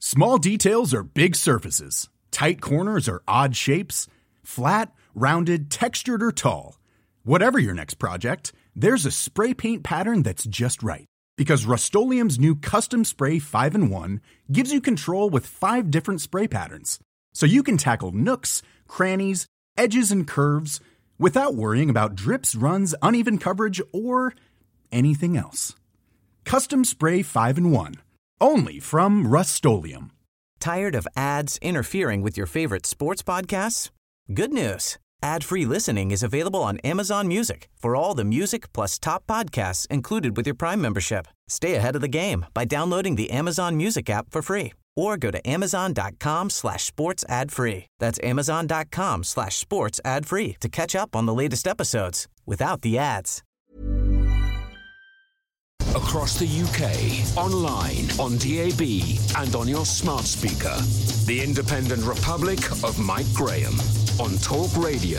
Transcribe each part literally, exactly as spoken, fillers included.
Small details are big surfaces. Tight corners are odd shapes. Flat, rounded, textured, or tall. Whatever your next project, there's a spray paint pattern that's just right. Because Rust-Oleum's new Custom Spray five in one gives you control with five different spray patterns. So you can tackle nooks, crannies, edges, and curves without worrying about drips, runs, uneven coverage, or anything else. Custom Spray five in one. Only from Rust-Oleum. Tired of ads interfering with your favorite sports podcasts? Good news. Ad-free listening is available on Amazon Music for all the music plus top podcasts included with your Prime membership. Stay ahead of the game by downloading the Amazon Music app for free or go to amazon.com slash sports ad free. That's amazon.com slash sports ad free to catch up on the latest episodes without the ads. Across the U K, online, on D A B, and on your smart speaker. The Independent Republic of Mike Graham on Talk Radio.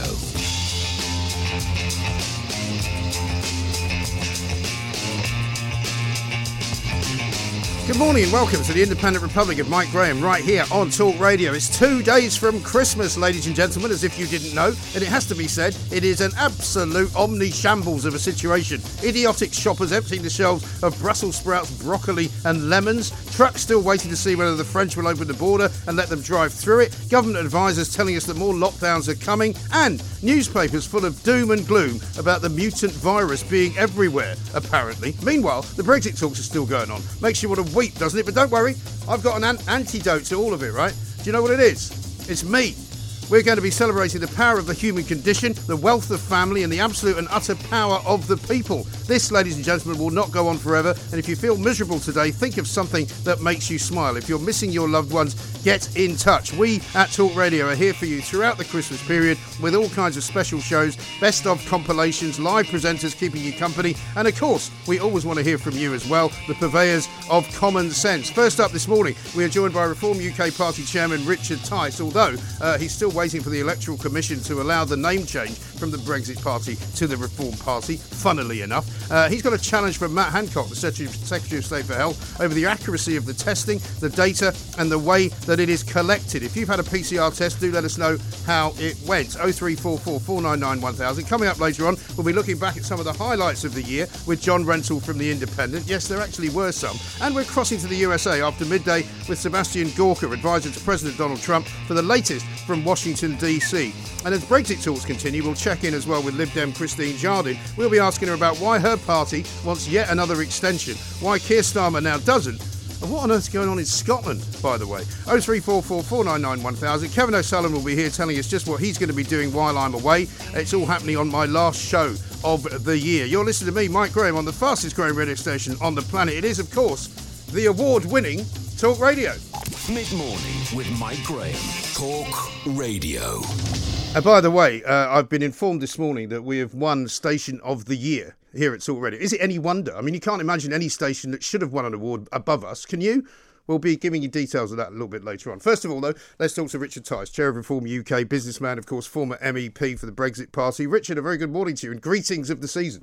Good morning and welcome to the Independent Republic of Mike Graham right here on Talk Radio. It's two days from Christmas, ladies and gentlemen, as if you didn't know. And it has to be said, it is an absolute omni-shambles of a situation. Idiotic shoppers emptying the shelves of Brussels sprouts, broccoli and lemons. Trucks still waiting to see whether the French will open the border and let them drive through it. Government advisors telling us that more lockdowns are coming. And newspapers full of doom and gloom about the mutant virus being everywhere, apparently. Meanwhile, the Brexit talks are still going on. Makes you want to weep, doesn't it? But don't worry, I've got an, an antidote to all of it, right? Do you know what it is? It's me. We're going to be celebrating the power of the human condition, the wealth of family, and the absolute and utter power of the people. This, ladies and gentlemen, will not go on forever. And if you feel miserable today, think of something that makes you smile. If you're missing your loved ones, get in touch. We at Talk Radio are here for you throughout the Christmas period with all kinds of special shows, best of compilations, live presenters keeping you company. And of course, we always want to hear from you as well, the purveyors of common sense. First up this morning, we are joined by Reform U K Party Chairman Richard Tice, although uh, he's still waiting for the Electoral Commission to allow the name change from the Brexit Party to the Reform Party, funnily enough. Uh, he's got a challenge from Matt Hancock, the Secretary, Secretary of State for Health, over the accuracy of the testing, the data and the way that it is collected. If you've had a P C R test, do let us know how it went. oh three four four, four nine nine, one thousand. Coming up later on, we'll be looking back at some of the highlights of the year with John Rentoul from The Independent. Yes, there actually were some. And we're crossing to the U S A after midday with Sebastian Gorka, advisor to President Donald Trump, for the latest from Washington, D C. And as Brexit talks continue, we'll check in as well with Lib Dem Christine Jardine. We'll be asking her about why her party wants yet another extension, why Keir Starmer now doesn't, and what on earth's going on in Scotland, by the way. oh three four four, four nine nine, one thousand. Kevin O'Sullivan will be here telling us just what he's going to be doing while I'm away. It's all happening on my last show of the year. You're listening to me, Mike Graham, on the fastest growing radio station on the planet. It is, of course, the award-winning Talk Radio. Mid-morning with Mike Graham. Talk Radio. And by the way, uh, I've been informed this morning that we have won Station of the Year here at Talk Radio. Is it any wonder? I mean, you can't imagine any station that should have won an award above us. Can you? We'll be giving you details of that a little bit later on. First of all, though, let's talk to Richard Tice, Chair of Reform U K, businessman, of course, former M E P for the Brexit Party. Richard, a very good morning to you and greetings of the season.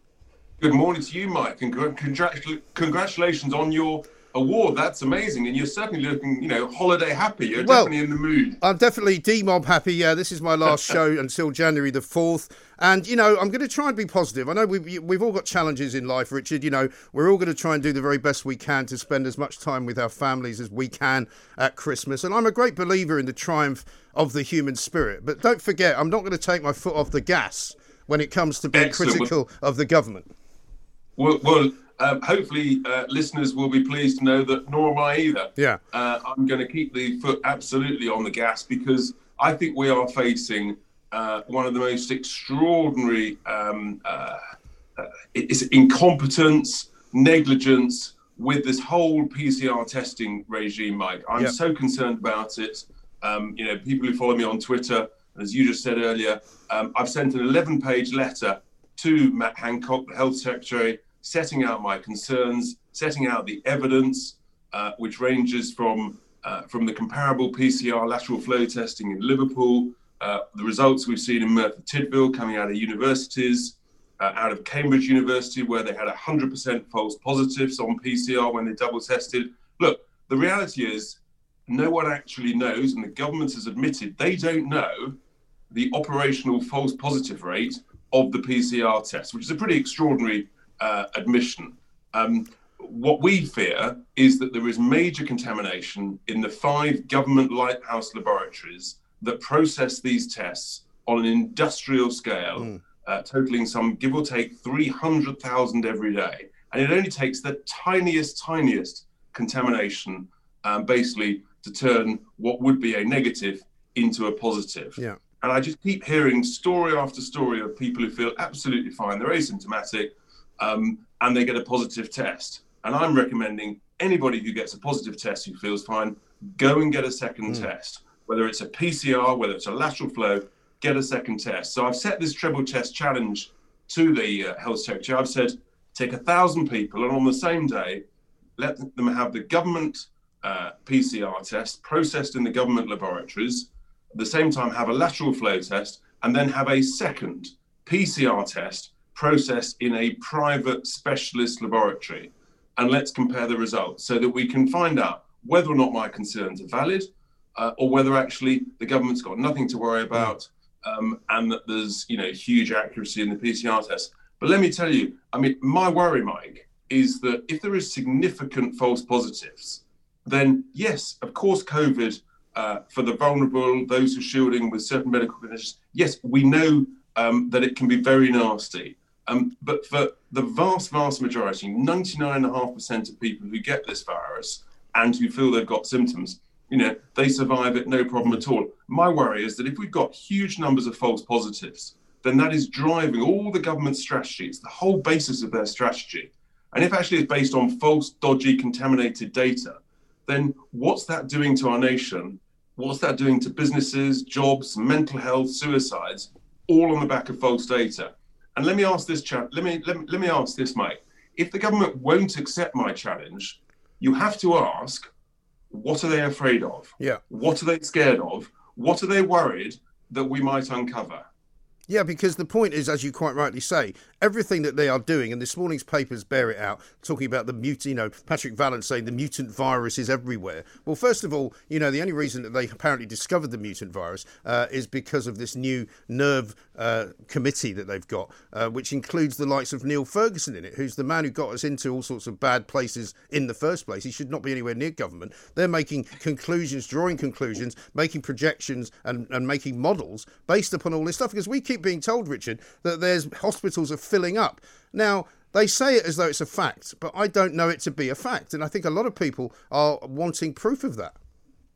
Good morning to you, Mike, and congratu- congratulations on your award. That's amazing, and you're certainly looking, you know, holiday happy. You're well, definitely in the mood. I'm definitely D-Mob happy. Yeah, this is my last show until January the fourth. And, you know, I'm going to try and be positive. I know we've, we've all got challenges in life, Richard. You know, we're all going to try and do the very best we can to spend as much time with our families as we can at Christmas. And I'm a great believer in the triumph of the human spirit. But don't forget, I'm not going to take my foot off the gas when it comes to being Excellent. critical of the government. Well, well um, hopefully uh, listeners will be pleased to know that nor am I either. Yeah. Uh, I'm going to keep the foot absolutely on the gas because I think we are facing uh, one of the most extraordinary um, uh, uh, it's incompetence, negligence with this whole P C R testing regime, Mike. I'm yep. so concerned about it. Um, you know, people who follow me on Twitter, as you just said earlier, um, I've sent an eleven-page letter to Matt Hancock, the Health Secretary, setting out my concerns, setting out the evidence, uh, which ranges from uh, from the comparable P C R lateral flow testing in Liverpool, uh, the results we've seen in Merthyr Tydfil coming out of universities, uh, out of Cambridge University, where they had one hundred percent false positives on P C R when they double tested. Look, the reality is no one actually knows, and the government has admitted they don't know the operational false positive rate of the P C R test, which is a pretty extraordinary uh, admission. Um, what we fear is that there is major contamination in the five government lighthouse laboratories that process these tests on an industrial scale, mm. uh, totaling some, give or take, three hundred thousand every day. And it only takes the tiniest, tiniest contamination, um, basically, to turn what would be a negative into a positive. Yeah. And I just keep hearing story after story of people who feel absolutely fine, they're asymptomatic, um, and they get a positive test. And I'm recommending anybody who gets a positive test who feels fine, go and get a second mm. test. Whether it's a P C R, whether it's a lateral flow, get a second test. So I've set this treble test challenge to the uh, health secretary. I've said, take a thousand people, and on the same day, let them have the government uh, P C R test processed in the government laboratories, at the same time have a lateral flow test, and then have a second P C R test processed in a private specialist laboratory. And let's compare the results so that we can find out whether or not my concerns are valid, uh, or whether actually the government's got nothing to worry about, um, and that there's, you know, huge accuracy in the P C R test. But let me tell you, I mean, my worry, Mike, is that if there is significant false positives, then yes, of course, COVID, uh, for the vulnerable, those who are shielding with certain medical conditions, yes, we know um, that it can be very nasty. Um, but for the vast, vast majority, ninety-nine point five percent of people who get this virus and who feel they've got symptoms, you know, they survive it, no problem at all. My worry is that if we've got huge numbers of false positives, then that is driving all the government strategies, the whole basis of their strategy. And if actually it's based on false, dodgy, contaminated data, then what's that doing to our nation? What's that doing to businesses, jobs, mental health, suicides, all on the back of false data? And let me ask this, cha- let me let me, let me ask this, Mike. If the government won't accept my challenge, you have to ask, what are they afraid of? Yeah. What are they scared of? What are they worried that we might uncover? Yeah, because the point is, as you quite rightly say, everything that they are doing, and this morning's papers bear it out, talking about the mutant, you know, Patrick Vallance saying the mutant virus is everywhere. Well, first of all, you know, the only reason that they apparently discovered the mutant virus uh, is because of this new nerve uh, committee that they've got, uh, which includes the likes of Neil Ferguson in it, who's the man who got us into all sorts of bad places in the first place. He should not be anywhere near government. They're making conclusions, drawing conclusions, making projections and, and making models based upon all this stuff, because we keep being told, Richard, that there's hospitals are filling up. Now, they say it as though it's a fact, but I don't know it to be a fact. And I think a lot of people are wanting proof of that.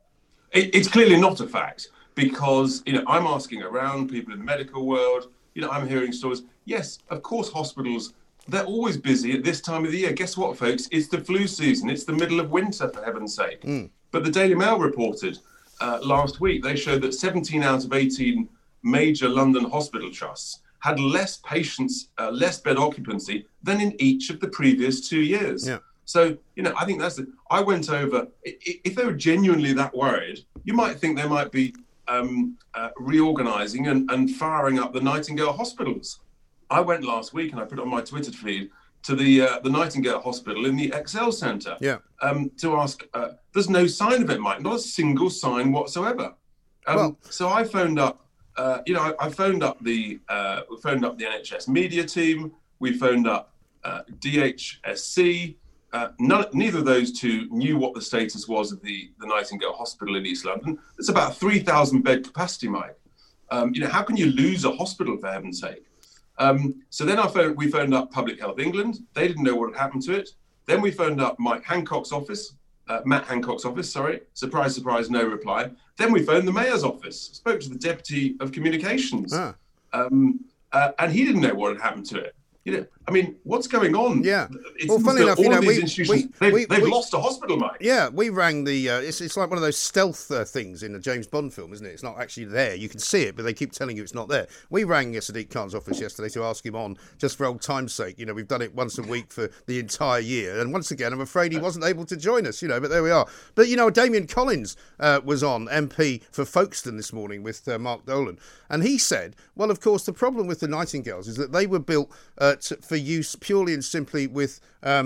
It, it's clearly not a fact, because, you know, I'm asking around people in the medical world, you know, I'm hearing stories. Yes, of course, hospitals, they're always busy at this time of the year. Guess what, folks? It's the flu season. It's the middle of winter, for heaven's sake. Mm. But the Daily Mail reported uh, last week, they showed that seventeen out of eighteen major London hospital trusts had less patients, uh, less bed occupancy than in each of the previous two years. Yeah. So, you know, I think that's it. I went over, if they were genuinely that worried, you might think they might be um, uh, reorganising and, and firing up the Nightingale hospitals. I went last week, and I put it on my Twitter feed, to the uh, the Nightingale Hospital in the Excel Centre yeah. um, to ask, uh, there's no sign of it, Mike, not a single sign whatsoever. Um, well, so I phoned up, Uh, you know, I, I phoned up the uh, we phoned up the N H S media team. We phoned up uh, D H S C. Uh, none, neither of those two knew what the status was of the, the Nightingale Hospital in East London. It's about three thousand bed capacity, Mike. Um, you know, how can you lose a hospital, for heaven's sake? Um, so then I phoned, we phoned up Public Health England. They didn't know what had happened to it. Then we phoned up Mike Hancock's office. Uh, Matt Hancock's office, sorry. Surprise, surprise, no reply. Then we phoned the Mayor's office, spoke to the Deputy of Communications, ah. um, uh, and he didn't know what had happened to it. You know, I mean, what's going on? Yeah. It's well, funny enough, all you know, of these we, institutions, we, they've, we, they've we, lost a hospital, Mike. Yeah, we rang the, uh, it's, it's like one of those stealth uh, things in a James Bond film, isn't it? It's not actually there. You can see it, but they keep telling you it's not there. We rang Sadiq Khan's office yesterday to ask him on, just for old time's sake. You know, we've done it once a week for the entire year. And once again, I'm afraid he wasn't able to join us, you know, but there we are. But, you know, Damien Collins uh, was on, M P for Folkestone this morning with uh, Mark Dolan. And he said, well, of course, the problem with the Nightingales is that they were built uh, to, for use purely and simply with um,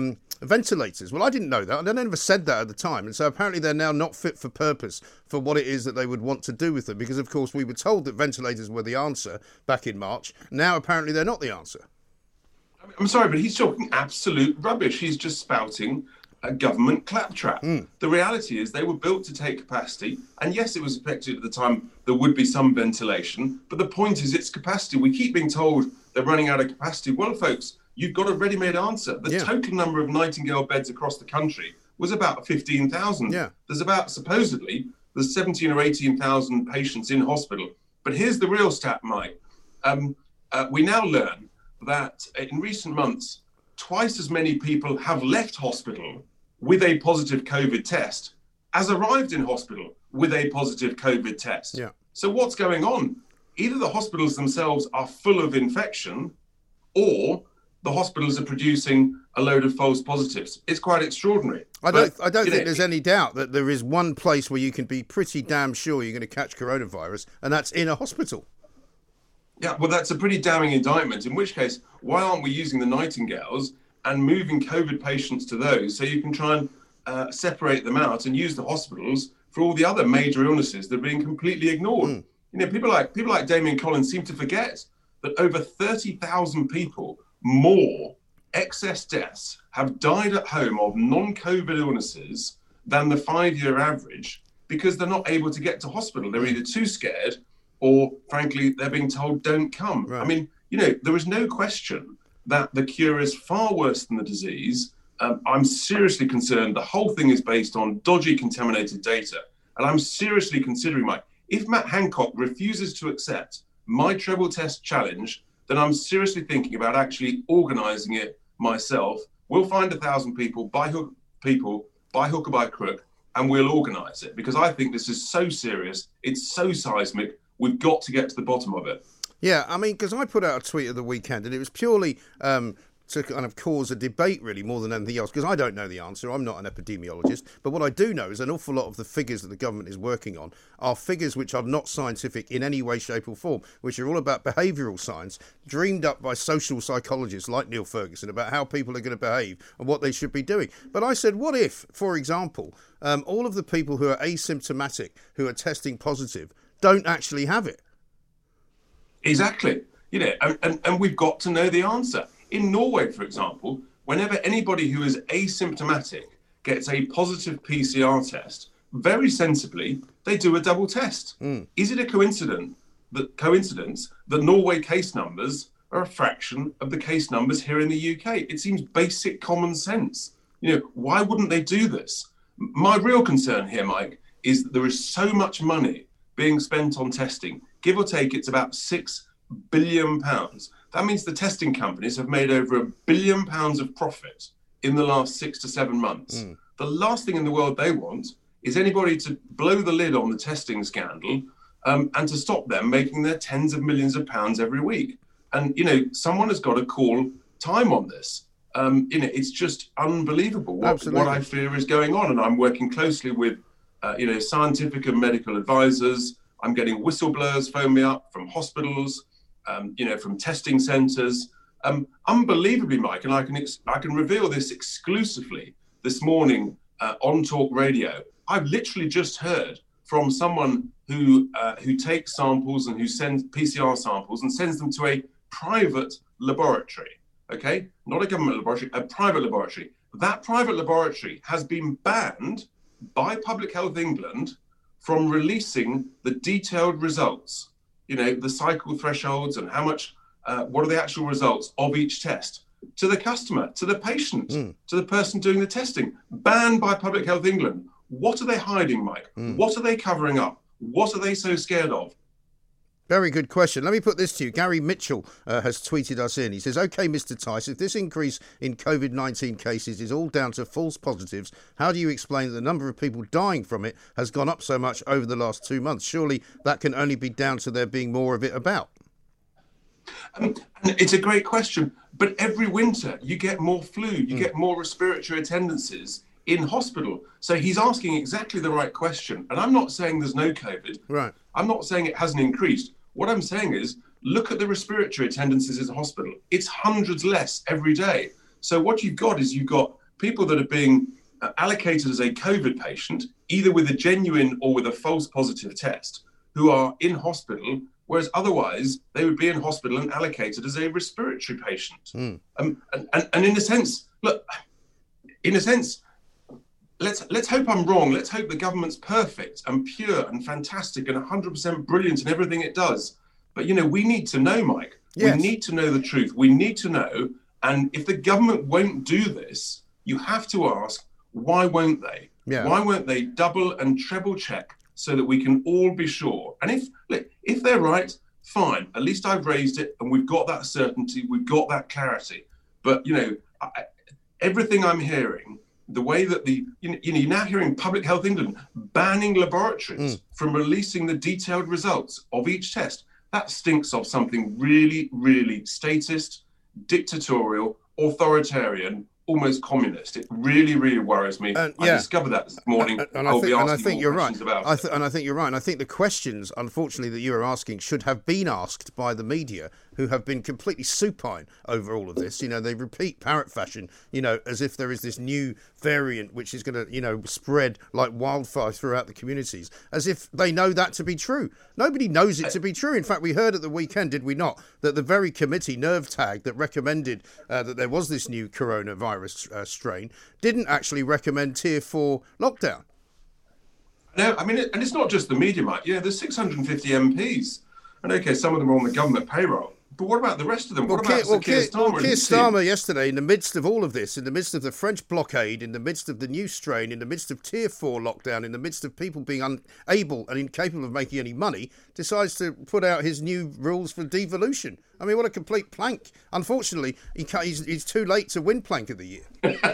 ventilators. Well, I didn't know that. I never said that at the time. And so apparently they're now not fit for purpose for what it is that they would want to do with them. Because, of course, we were told that ventilators were the answer back in March. Now, apparently, they're not the answer. I'm sorry, but he's talking absolute rubbish. He's just spouting a government claptrap. Mm. The reality is they were built to take capacity. And yes, it was expected at the time there would be some ventilation. But the point is it's capacity. We keep being told they're running out of capacity. Well, folks, you've got a ready-made answer. The yeah. total number of Nightingale beds across the country was about fifteen thousand. Yeah. There's about, supposedly, there's seventeen or eighteen thousand patients in hospital. But here's the real stat, Mike. Um, uh, we now learn that in recent months, twice as many people have left hospital with a positive COVID test as arrived in hospital with a positive COVID test. Yeah. So what's going on? Either the hospitals themselves are full of infection or the hospitals are producing a load of false positives. It's quite extraordinary. I don't, but, I don't think know, there's any doubt that there is one place where you can be pretty damn sure you're going to catch coronavirus, and that's in a hospital. Yeah, well, that's a pretty damning indictment, in which case, why aren't we using the Nightingales and moving COVID patients to those so you can try and uh, separate them out and use the hospitals for all the other major illnesses that are being completely ignored? Mm. You know, people like people like Damien Collins seem to forget that over thirty thousand people more excess deaths have died at home of non-COVID illnesses than the five-year average because they're not able to get to hospital. They're either too scared or, frankly, they're being told don't come. Right. I mean, you know, there is no question that the cure is far worse than the disease. Um, I'm seriously concerned. The whole thing is based on dodgy, contaminated data. And I'm seriously considering, Mike, if Matt Hancock refuses to accept my treble test challenge, then I'm seriously thinking about actually organising it myself. We'll find a thousand people by hook, people by hook or by crook, and we'll organise it because I think this is so serious. It's so seismic. We've got to get to the bottom of it. Yeah, I mean, because I put out a tweet at the weekend, and it was purely um, to kind of cause a debate, really, more than anything else, because I don't know the answer. I'm not an epidemiologist. But what I do know is an awful lot of the figures that the government is working on are figures which are not scientific in any way, shape or form, which are all about behavioural science, dreamed up by social psychologists like Neil Ferguson about how people are going to behave and what they should be doing. But I said, what if, for example, um, all of the people who are asymptomatic, who are testing positive, don't actually have it? Exactly. You know, and, and, and we've got to know the answer. In Norway, for example, whenever anybody who is asymptomatic gets a positive P C R test, very sensibly, they do a double test. Mm. Is it a coincidence that coincidence that Norway case numbers are a fraction of the case numbers here in the U K? It seems basic common sense. You know, why wouldn't they do this? My real concern here, Mike, is that there is so much money being spent on testing. Give or take, it's about six billion pounds. That means the testing companies have made over a billion pounds of profit in the last six to seven months. Mm. The last thing in the world they want is anybody to blow the lid on the testing scandal um, and to stop them making their tens of millions of pounds every week. And, you know, someone has got to call time on this. Um, you know, it's just unbelievable what, what I fear is going on. And I'm working closely with, uh, you know, scientific and medical advisors. I'm getting whistleblowers phone me up from hospitals, um, you know, from testing centres. Um, unbelievably, Mike, and I can ex- I can reveal this exclusively this morning uh, on Talk Radio. I've literally just heard from someone who uh, who takes samples and who sends P C R samples and sends them to a private laboratory. Okay, not a government laboratory, a private laboratory. That private laboratory has been banned by Public Health England from releasing the detailed results, you know, the cycle thresholds and how much, uh, what are the actual results of each test to the customer, to the patient, mm. to the person doing the testing. Banned by Public Health England. What are they hiding, Mike? Mm. What are they covering up? What are they so scared of? Very good question. Let me put this to you. Gary Mitchell uh, has tweeted us in. He says, OK, Mister Tice, if this increase in COVID nineteen cases is all down to false positives, how do you explain that the number of people dying from it has gone up so much over the last two months? Surely that can only be down to there being more of it about. Um, and it's a great question. But every winter you get more flu, you mm. get more respiratory attendances in hospital. So he's asking exactly the right question. And I'm not saying there's no COVID. Right. I'm not saying it hasn't increased. What I'm saying is, look at the respiratory attendances in hospital. It's hundreds less every day. So what you've got is you've got people that are being uh, allocated as a COVID patient, either with a genuine or with a false positive test, who are in hospital, whereas otherwise they would be in hospital and allocated as a respiratory patient. Mm. Um, and, and, and in a sense, look, in a sense, let's let's hope I'm wrong. Let's hope the government's perfect and pure and fantastic and one hundred percent brilliant in everything it does. But, you know, we need to know, Mike. Yes. We need to know the truth. We need to know. And if the government won't do this, you have to ask, why won't they? Yeah. Why won't they double and treble check so that we can all be sure? And if look, if they're right, fine. At least I've raised it and we've got that certainty. We've got that clarity. But, you know, I, everything I'm hearing, the way that the, you know, you're now hearing Public Health England banning laboratories mm. from releasing the detailed results of each test. That stinks of something really, really statist, dictatorial, authoritarian, almost communist. It really, really worries me. Uh, yeah. I discovered that this morning. Uh, and, I think, and I think you're right. I th- and I think you're right. And I think the questions, unfortunately, that you are asking should have been asked by the media, who have been completely supine over all of this. You know, they repeat parrot fashion, you know, as if there is this new variant which is going to, you know, spread like wildfire throughout the communities, as if they know that to be true. Nobody knows it to be true. In fact, we heard at the weekend, did we not, that the very committee, NERVTAG, that recommended uh, that there was this new coronavirus uh, strain, didn't actually recommend tier four lockdown. No, I mean, and it's not just the media, Mike. Yeah, there's six hundred fifty M Ps. And okay, some of them are on the government payroll. But what about the rest of them? Well, what Keir, about well, Keir Starmer? Well, Keir Starmer yesterday, in the midst of all of this, in the midst of the French blockade, in the midst of the new strain, in the midst of tier four lockdown, in the midst of people being unable and incapable of making any money, decides to put out his new rules for devolution. I mean, what a complete plank. Unfortunately, he can't, he's, he's too late to win Plank of the Year.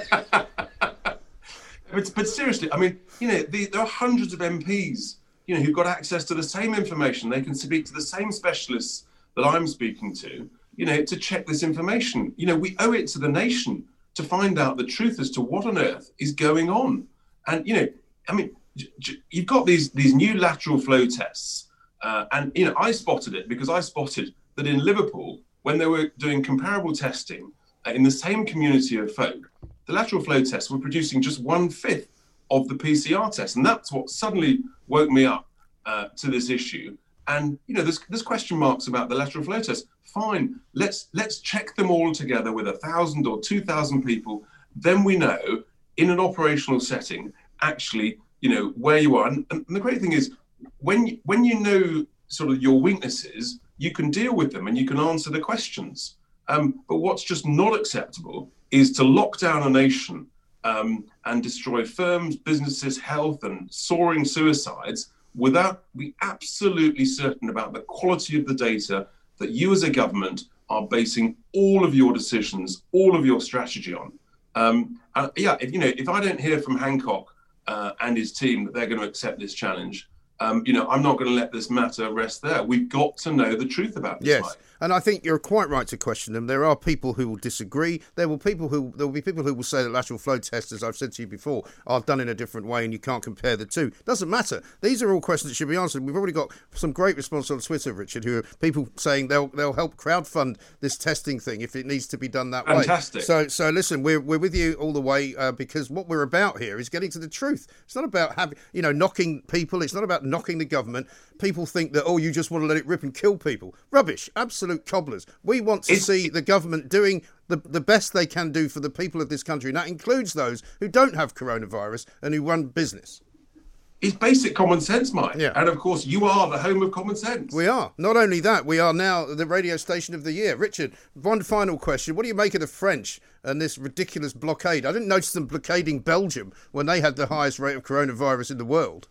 but, but seriously, I mean, you know, the, there are hundreds of M Ps, you know, who've got access to the same information. They can speak to the same specialists that I'm speaking to, you know, to check this information. You know, we owe it to the nation to find out the truth as to what on earth is going on. And, you know, I mean, j- j- you've got these these new lateral flow tests. Uh, and, you know, I spotted it because I spotted that in Liverpool, when they were doing comparable testing uh, in the same community of folk, the lateral flow tests were producing just one-fifth of the P C R test. And that's what suddenly woke me up uh, to this issue. And, you know, there's, there's question marks about the lateral flow test. Fine, let's let's check them all together with a thousand or two thousand people. Then we know in an operational setting, actually, you know, where you are. And, and the great thing is when you, when you know sort of your weaknesses, you can deal with them and you can answer the questions. Um, but what's just not acceptable is to lock down a nation um, and destroy firms, businesses, health, and soaring suicides without being absolutely certain about the quality of the data that you as a government are basing all of your decisions, all of your strategy on. Um, uh, yeah, if, you know, if I don't hear from Hancock uh, and his team that they're going to accept this challenge, um, you know, I'm not going to let this matter rest there. We've got to know the truth about this. Yes. Mike. And I think you're quite right to question them. There are people who will disagree. There will people who there will be people who will say that lateral flow tests, as I've said to you before, are done in a different way and you can't compare the two. Doesn't matter. These are all questions that should be answered. We've already got some great response on Twitter, Richard, who are people saying they'll they'll help crowdfund this testing thing if it needs to be done that Fantastic. way. So so listen, we're we're with you all the way uh, because what we're about here is getting to the truth. It's not about having you know knocking people. It's not about knocking the government. People think that, oh, you just want to let it rip and kill people. Rubbish. Absolute cobblers. We want to it's, see the government doing the, the best they can do for the people of this country. And that includes those who don't have coronavirus and who run business. It's basic common sense, Mike. Yeah. And, of course, you are the home of common sense. We are. Not only that, we are now the radio station of the year. Richard, one final question. What do you make of the French and this ridiculous blockade? I didn't notice them blockading Belgium when they had the highest rate of coronavirus in the world.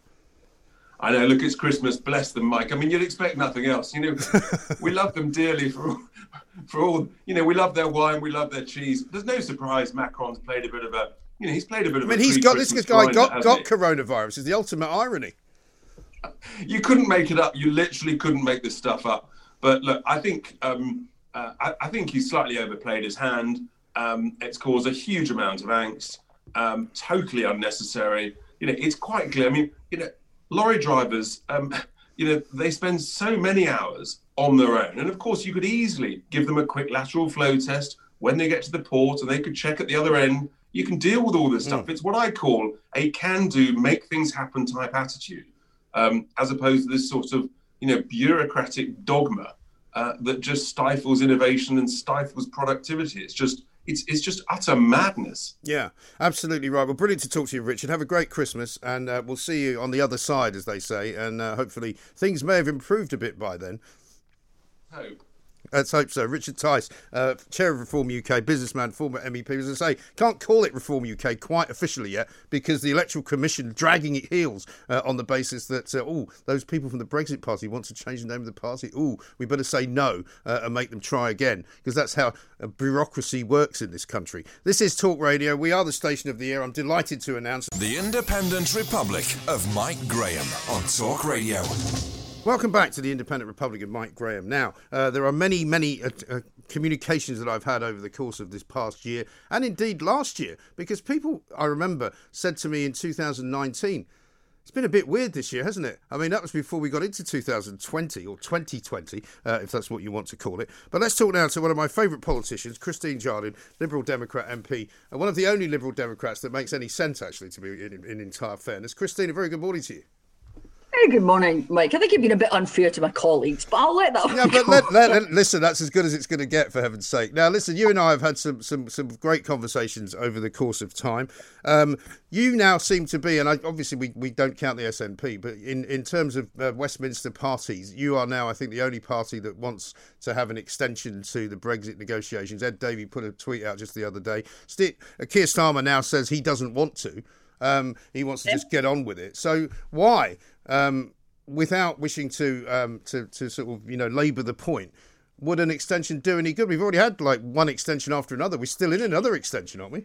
I know, look, it's Christmas, bless them, Mike. I mean, you'd expect nothing else. You know, we love them dearly for all, for all, you know, we love their wine, we love their cheese. There's no surprise Macron's played a bit of a, you know, he's played a bit of a I mean, he's got, this guy got, got coronavirus. It's the ultimate irony. You couldn't make it up. You literally couldn't make this stuff up. But look, I think, um, uh, I, I think he's slightly overplayed his hand. Um, it's caused a huge amount of angst, um, totally unnecessary. You know, it's quite clear. I mean, you know, lorry drivers, um, you know, they spend so many hours on their own. And of course, you could easily give them a quick lateral flow test when they get to the port and they could check at the other end, You can deal with all this stuff. Mm. It's what I call a can-do, make things happen type attitude, um, as opposed to this sort of, you know, bureaucratic dogma uh, that just stifles innovation and stifles productivity. It's just, it's it's just utter madness. Yeah, absolutely right. Well, brilliant to talk to you, Richard. Have a great Christmas, and uh, we'll see you on the other side, as they say, and uh, hopefully things may have improved a bit by then. Hope. Let's hope so. Richard Tice, uh, Chair of Reform U K, businessman, former M E P. As I say, can't call it Reform U K quite officially yet because the Electoral Commission dragging its heels uh, on the basis that, uh, oh, those people from the Brexit Party want to change the name of the party. Oh, we better say no uh, and make them try again, because that's how uh, bureaucracy works in this country. This is Talk Radio. We are the station of the year. I'm delighted to announce The Independent Republic of Mike Graham on Talk Radio. Welcome back to the Independent Republic of Mike Graham. Now, uh, there are many, many uh, uh, communications that I've had over the course of this past year, and indeed last year, because people, I remember, said to me in two thousand nineteen, it's been a bit weird this year, hasn't it? I mean, that was before we got into two thousand twenty, or twenty twenty, uh, if that's what you want to call it. But let's talk now to one of my favourite politicians, Christine Jardine, Liberal Democrat M P, and one of the only Liberal Democrats that makes any sense, actually, to me, in, in entire fairness. Christine, a very good morning to you. Hey, good morning, Mike. I think you've been a bit unfair to my colleagues, but I'll let that Yeah, go. but let, let, let, listen, that's as good as it's going to get, for heaven's sake. Now, listen, you and I have had some some, some great conversations over the course of time. Um, you now seem to be, and I, obviously we, we don't count the S N P, but in, in terms of uh, Westminster parties, you are now, I think, the only party that wants to have an extension to the Brexit negotiations. Ed Davey put a tweet out just the other day. St- uh, Keir Starmer now says he doesn't want to. Um, he wants to just get on with it. So why, um, without wishing to, um, to to sort of, you know, labour the point, would an extension do any good? We've already had like one extension after another. We're still in another extension, aren't we?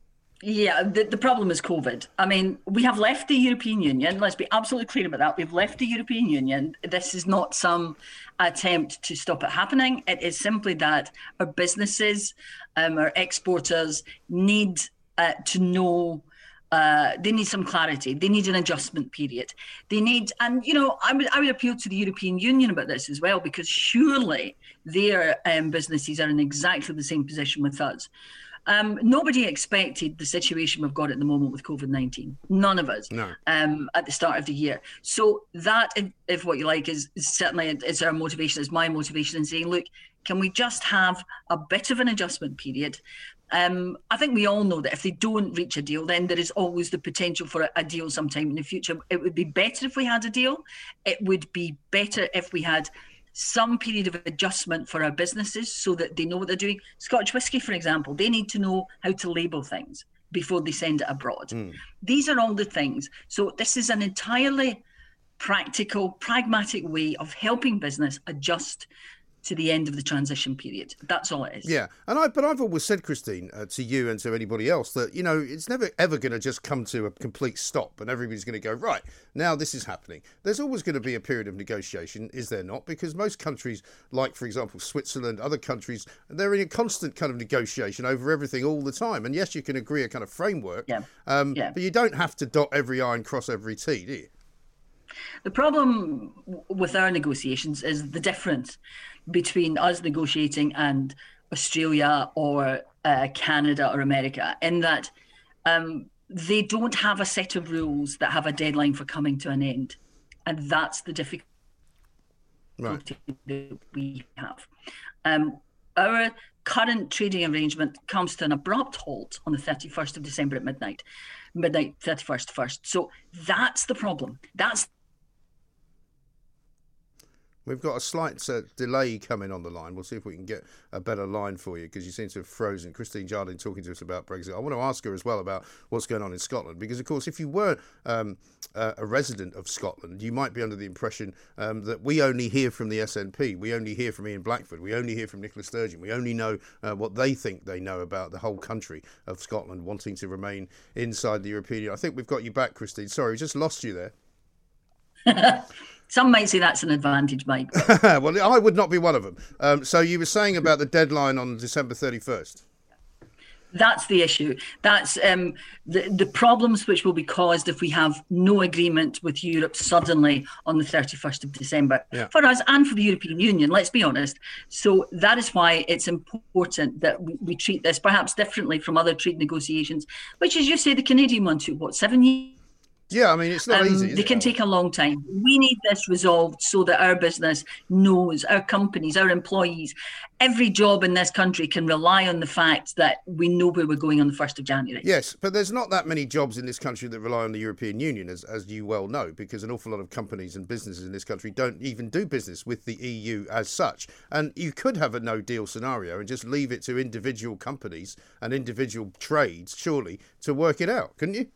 Yeah, the, the problem is COVID. I mean, we have left the European Union. Let's be absolutely clear about that. We've left the European Union. This is not some attempt to stop it happening. It is simply that our businesses, um, our exporters need uh, to know. Uh, they need some clarity. They need an adjustment period. They need, and you know, I would I would appeal to the European Union about this as well, because surely their um, businesses are in exactly the same position with us. Um, nobody expected the situation we've got at the moment with COVID nineteen. None of us. No. Um, at the start of the year. So that, if, if what you like, is, is certainly it's our motivation. It's my motivation in saying, look, can we just have a bit of an adjustment period? Um, I think we all know that if they don't reach a deal, then there is always the potential for a, a deal sometime in the future. It would be better if we had a deal. It would be better if we had some period of adjustment for our businesses so that they know what they're doing. Scotch whisky, for example, they need to know how to label things before they send it abroad. Mm. These are all the things. So this is an entirely practical, pragmatic way of helping business adjust to the end of the transition period. That's all it is. Yeah, and I but I've always said, Christine, uh, to you and to anybody else, that, you know, it's never ever going to just come to a complete stop and everybody's going to go, right, now this is happening. There's always going to be a period of negotiation, is there not? Because most countries, like, for example, Switzerland, other countries, they're in a constant kind of negotiation over everything all the time. And yes, you can agree a kind of framework, yeah. Um, yeah. but you don't have to dot every I and cross every T, do you? The problem with our negotiations is the difference between us negotiating and Australia or uh, Canada or America, in that um, they don't have a set of rules that have a deadline for coming to an end. And that's the difficulty right. that we have. Um, our current trading arrangement comes to an abrupt halt on the thirty-first of December at midnight, midnight thirty-first first. So that's the problem. That's We've got a slight uh, delay coming on the line. We'll see if we can get a better line for you, because you seem to have frozen. Christine Jardine talking to us about Brexit. I want to ask her as well about what's going on in Scotland, because, of course, if you were um, uh, a resident of Scotland, you might be under the impression um, that we only hear from the S N P. We only hear from Ian Blackford. We only hear from Nicola Sturgeon. We only know uh, what they think they know about the whole country of Scotland wanting to remain inside the European Union. I think we've got you back, Christine. Sorry, we just lost you there. Some might say that's an advantage, Mike. Well, I would not be one of them. Um, so you were saying about the deadline on December thirty-first. That's the issue. That's um, the, the problems which will be caused if we have no agreement with Europe suddenly on the thirty-first of December yeah. for us and for the European Union, let's be honest. So that is why it's important that we, we treat this perhaps differently from other trade negotiations, which, as you say, the Canadian one took, what, seven years? Yeah, I mean, it's not um, easy. They it? can take a long time. We need this resolved so that our business knows, our companies, our employees, every job in this country can rely on the fact that we know where we're going on the first of January. Yes, but there's not that many jobs in this country that rely on the European Union, as, as you well know, because an awful lot of companies and businesses in this country don't even do business with the E U as such. And you could have a no-deal scenario and just leave it to individual companies and individual trades, surely, to work it out, couldn't you?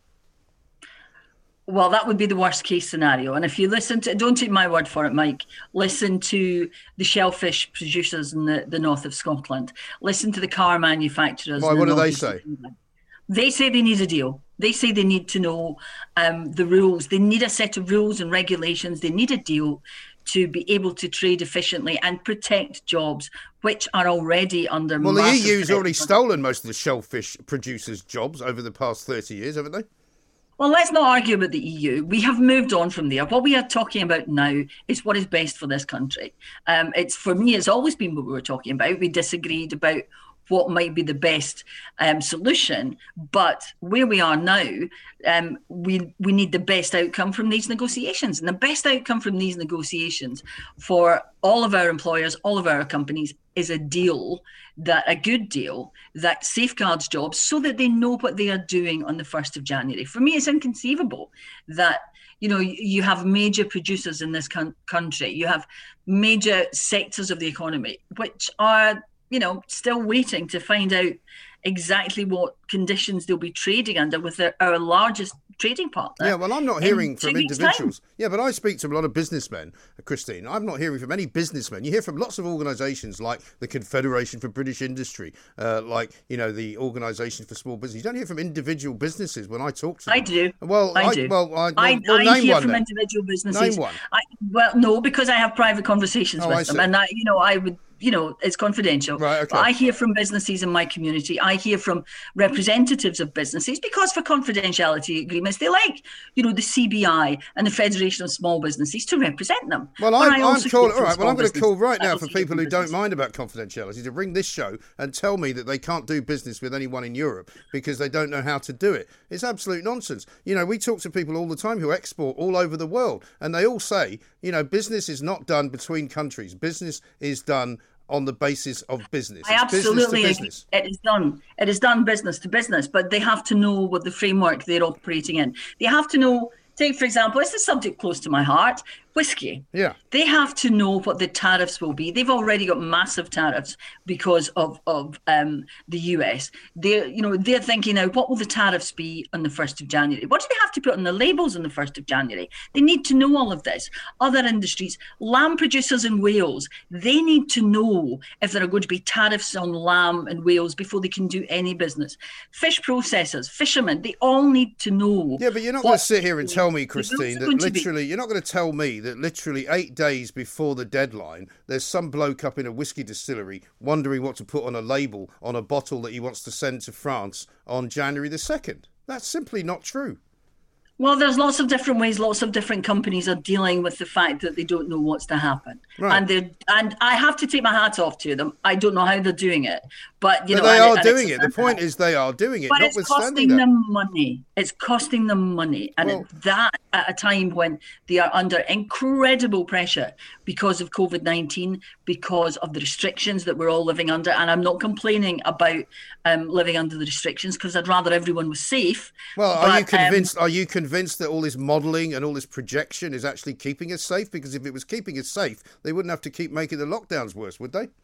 Well, that would be the worst case scenario. And if you listen to, don't take my word for it, Mike, listen to the shellfish producers in the, the north of Scotland. Listen to the car manufacturers. Why, in the what do they north say? They say they need a deal. They say they need to know um, the rules. They need a set of rules and regulations. They need a deal to be able to trade efficiently and protect jobs, which are already under Well, the E U's threat. already stolen most of the shellfish producers' jobs over the past thirty years, haven't they? Well, let's not argue about the E U. We have moved on from there. What we are talking about now is what is best for this country. Um, it's for me, it's always been what we were talking about. We disagreed about what might be the best um, solution, but where we are now, um, we we need the best outcome from these negotiations. And the best outcome from these negotiations for all of our employers, all of our companies, is a deal, that a good deal that safeguards jobs so that they know what they are doing on the first of January. For me, it's inconceivable that, you know, you have major producers in this con- country, you have major sectors of the economy, which are, you know, still waiting to find out exactly what conditions they'll be trading under with their, our largest trading partner. Yeah, well, I'm not hearing from individuals. Time. Yeah, but I speak to a lot of businessmen, Christine. I'm not hearing from any businessmen. You hear from lots of organisations like the Confederation for British Industry, uh, like, you know, the Organisation for Small Business. You don't hear from individual businesses when I talk to them. I do. Well, I, I do. Well, I, well, I, well, I name hear one, from then. individual businesses. Name one. I, well, no, because I have private conversations oh, with I them. see. And, I, you know, I would... You know, it's confidential. Right, okay. But I hear from businesses in my community. I hear from representatives of businesses, because for confidentiality agreements, they like, you know, the C B I and the Federation of Small Businesses to represent them. Well, I'm, I'm calling. All right. Well, I'm going to call right now for business. people who don't mind about confidentiality to ring this show and tell me that they can't do business with anyone in Europe because they don't know how to do it. It's absolute nonsense. You know, we talk to people all the time who export all over the world, and they all say, you know, business is not done between countries. Business is done on the basis of business. I it's absolutely business to agree. business. It is done. It is done business to business, but they have to know what the framework they're operating in. They have to know, take, for example, it's a subject close to my heart, whiskey. Yeah. They have to know what the tariffs will be. They've already got massive tariffs because of, of um, the U S. They're, you know, they're thinking now, what will the tariffs be on the first of January? What do they have to put on the labels on the first of January? They need to know all of this. Other industries, lamb producers in Wales, they need to know if there are going to be tariffs on lamb in Wales before they can do any business. Fish processors, fishermen, they all need to know. Yeah, but you're not going to sit here and tell me, Christine, that literally, you're not going to tell me that literally eight days before the deadline, there's some bloke up in a whiskey distillery wondering what to put on a label on a bottle that he wants to send to France on January the second. That's simply not true. Well, there's lots of different ways. Lots of different companies are dealing with the fact that they don't know what's to happen, right. and they and I have to take my hat off to them. I don't know how they're doing it, but you but know they and, are and doing it. The point is, they are doing it. But it's costing that. them money. It's costing them money, and well, that at a time when they are under incredible pressure because of COVID nineteen, because of the restrictions that we're all living under. And I'm not complaining about um, living under the restrictions, because I'd rather everyone was safe. Well, but, are you convinced? Um, are you convinced that all this modelling and all this projection is actually keeping us safe? Because if it was keeping us safe, they wouldn't have to keep making the lockdowns worse, would they?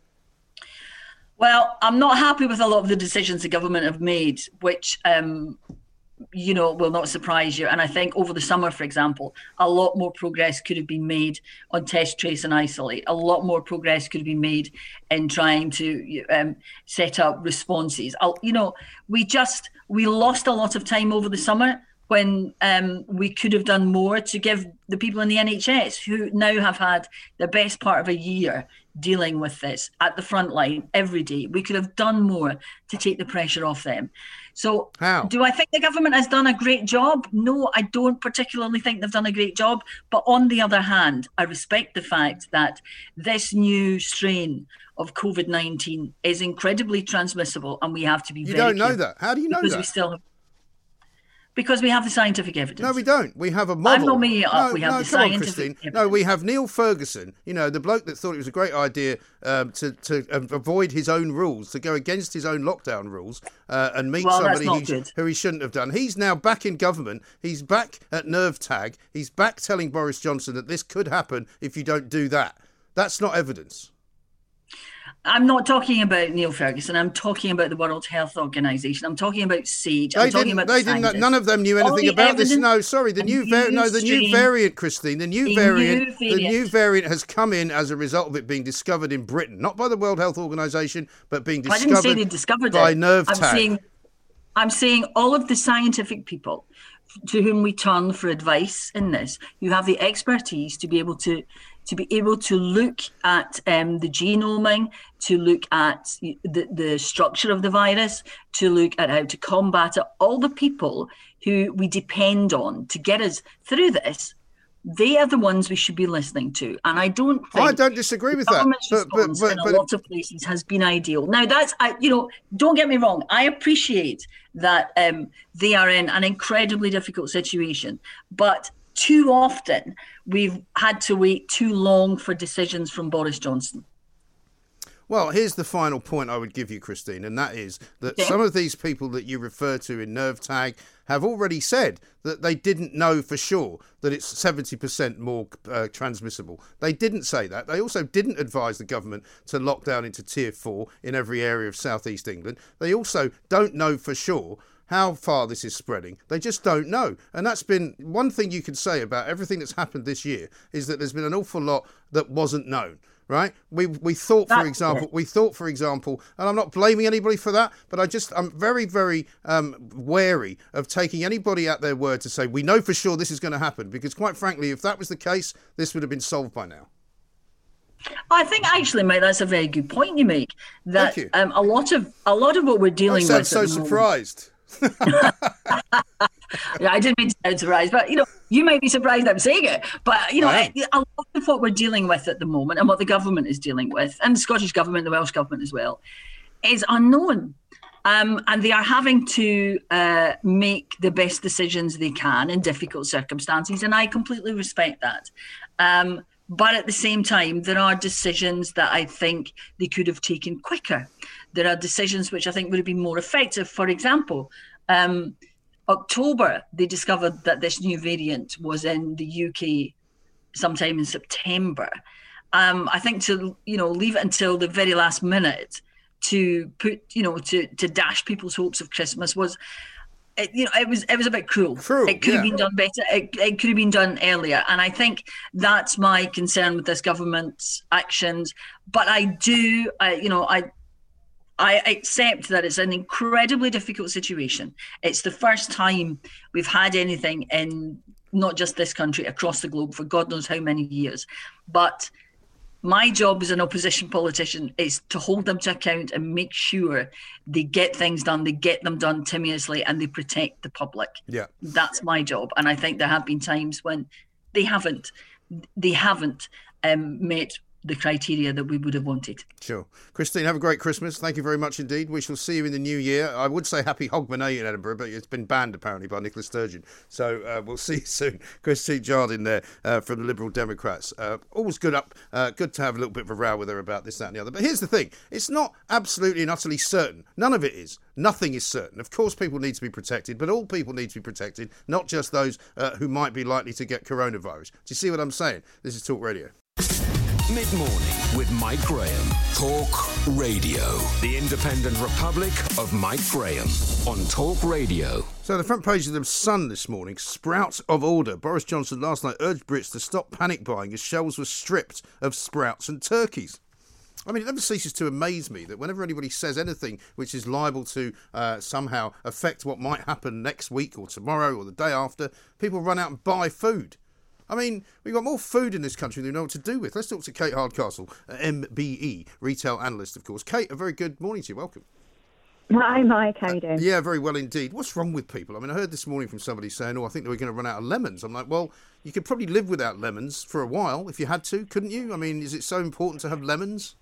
Well, I'm not happy with a lot of the decisions the government have made, which, um, you know, will not surprise you. And I think over the summer, for example, a lot more progress could have been made on test, trace and isolate. A lot more progress could have been made in trying to um, set up responses. I'll, you know, we just, we lost a lot of time over the summer. when um, we could have done more to give the people in the N H S who now have had the best part of a year dealing with this at the front line every day. We could have done more to take the pressure off them. So How? do I think the government has done a great job? No, I don't particularly think they've done a great job. But on the other hand, I respect the fact that this new strain of COVID nineteen is incredibly transmissible, and we have to be You very don't know careful that. How do you know because that? we still have Because we have the scientific evidence. No, we don't. We have a model. I'm not making it up. No, We have no, the come on, scientific Christine. evidence. No, we have Neil Ferguson, you know, the bloke that thought it was a great idea um, to, to um, avoid his own rules, to go against his own lockdown rules uh, and meet Well, that's somebody not he, good. who he shouldn't have done. He's now back in government. He's back at Nerve Tag. He's back telling Boris Johnson that this could happen if you don't do that. That's not evidence. I'm not talking about Neil Ferguson. I'm talking about the World Health Organization. I'm talking about SAGE. They I'm talking didn't. about They the didn't. scientists. None of them knew All anything the about this. evidence, No, sorry. The a new, var- new no, the new strain, variant, Christine. The new a variant. new The new variant. variant has come in as a result of it being discovered in Britain, not by the World Health Organization, but being I discovered, didn't say they discovered by it. Nerve I'm Tag. saying, I'm saying all of the scientific people to whom we turn for advice in this, you have the expertise to be able to to be able to look at um, the genoming, to look at the, the structure of the virus, to look at how to combat it. All the people who we depend on to get us through this, they are the ones we should be listening to. And I don't think I don't disagree with the that. government's But, but, response but, in but a lot of places has been ideal. Now, that's, I, you know, don't get me wrong. I appreciate that um, they are in an incredibly difficult situation. But too often, we've had to wait too long for decisions from Boris Johnson. Well, here's the final point I would give you, Christine, and that is that Okay. some of these people that you refer to in Nerve Tag have already said that they didn't know for sure that it's seventy percent more uh, transmissible. They didn't say that. They also didn't advise the government to lock down into tier four in every area of southeast England. They also don't know for sure how far this is spreading. They just don't know. And that's been one thing you can say about everything that's happened this year is that there's been an awful lot that wasn't known. Right? We we thought, for That's example, it. we thought, for example, and I'm not blaming anybody for that, but I just, I'm very, very um, wary of taking anybody at their word to say, we know for sure this is going to happen, because quite frankly, if that was the case, this would have been solved by now. I think actually, mate, that's a very good point you make. That Thank you. Um, a lot of a lot of what we're I dealing sound with. so at the moment- surprised. Yeah, I didn't mean to sound surprised, but you know, you might be surprised I'm saying it. But you know, I am. a lot of what we're dealing with at the moment, and what the government is dealing with, and the Scottish government, the Welsh government as well, is unknown. Um, and they are having to uh, make the best decisions they can in difficult circumstances, and I completely respect that. Um, but at the same time, there are decisions that I think they could have taken quicker. There are decisions which I think would have been more effective. For example, um, October, they discovered that this new variant was in the U K sometime in September. Um, I think to, you know, leave it until the very last minute to put, you know, to, to dash people's hopes of Christmas was, it, you know, it was it was a bit cruel. Cruel, It could have yeah. been done better. It, it could have been done earlier. And I think that's my concern with this government's actions. But I do, I, you know, I, I accept that it's an incredibly difficult situation. It's the first time we've had anything in not just this country, across the globe for God knows how many years. But my job as an opposition politician is to hold them to account and make sure they get things done, they get them done timorously, and they protect the public. Yeah. That's my job. And I think there have been times when they haven't, they haven't um, met the criteria that we would have wanted. Sure. Christine, have a great Christmas. Thank you very much indeed. We shall see you in the new year. I would say happy Hogmanay in Edinburgh, but it's been banned apparently by Nicola Sturgeon. So uh, we'll see you soon. Christine Jardine there uh, from the Liberal Democrats. Uh, always good up, uh, good to have a little bit of a row with her about this, that and the other. But here's the thing. It's not absolutely and utterly certain. None of it is. Nothing is certain. Of course, people need to be protected, but all people need to be protected, not just those uh, who might be likely to get coronavirus. Do you see what I'm saying? This is Talk Radio. Mid-morning with Mike Graham. Talk Radio. The Independent Republic of Mike Graham on Talk Radio. So the front page of the Sun this morning, sprouts of order. Boris Johnson last night urged Brits to stop panic buying as shelves were stripped of sprouts and turkeys. I mean, it never ceases to amaze me that whenever anybody says anything which is liable to uh, somehow affect what might happen next week or tomorrow or the day after, people run out and buy food. I mean, we've got more food in this country than we know what to do with. Let's talk to Kate Hardcastle, M B E, retail analyst, of course. Kate, a very good morning to you. Welcome. Hi, Mike. How you doing? Uh, yeah, very well indeed. What's wrong with people? I mean, I heard this morning from somebody saying, oh, I think they were going to run out of lemons. I'm like, well, you could probably live without lemons for a while if you had to, couldn't you? I mean, is it so important to have lemons?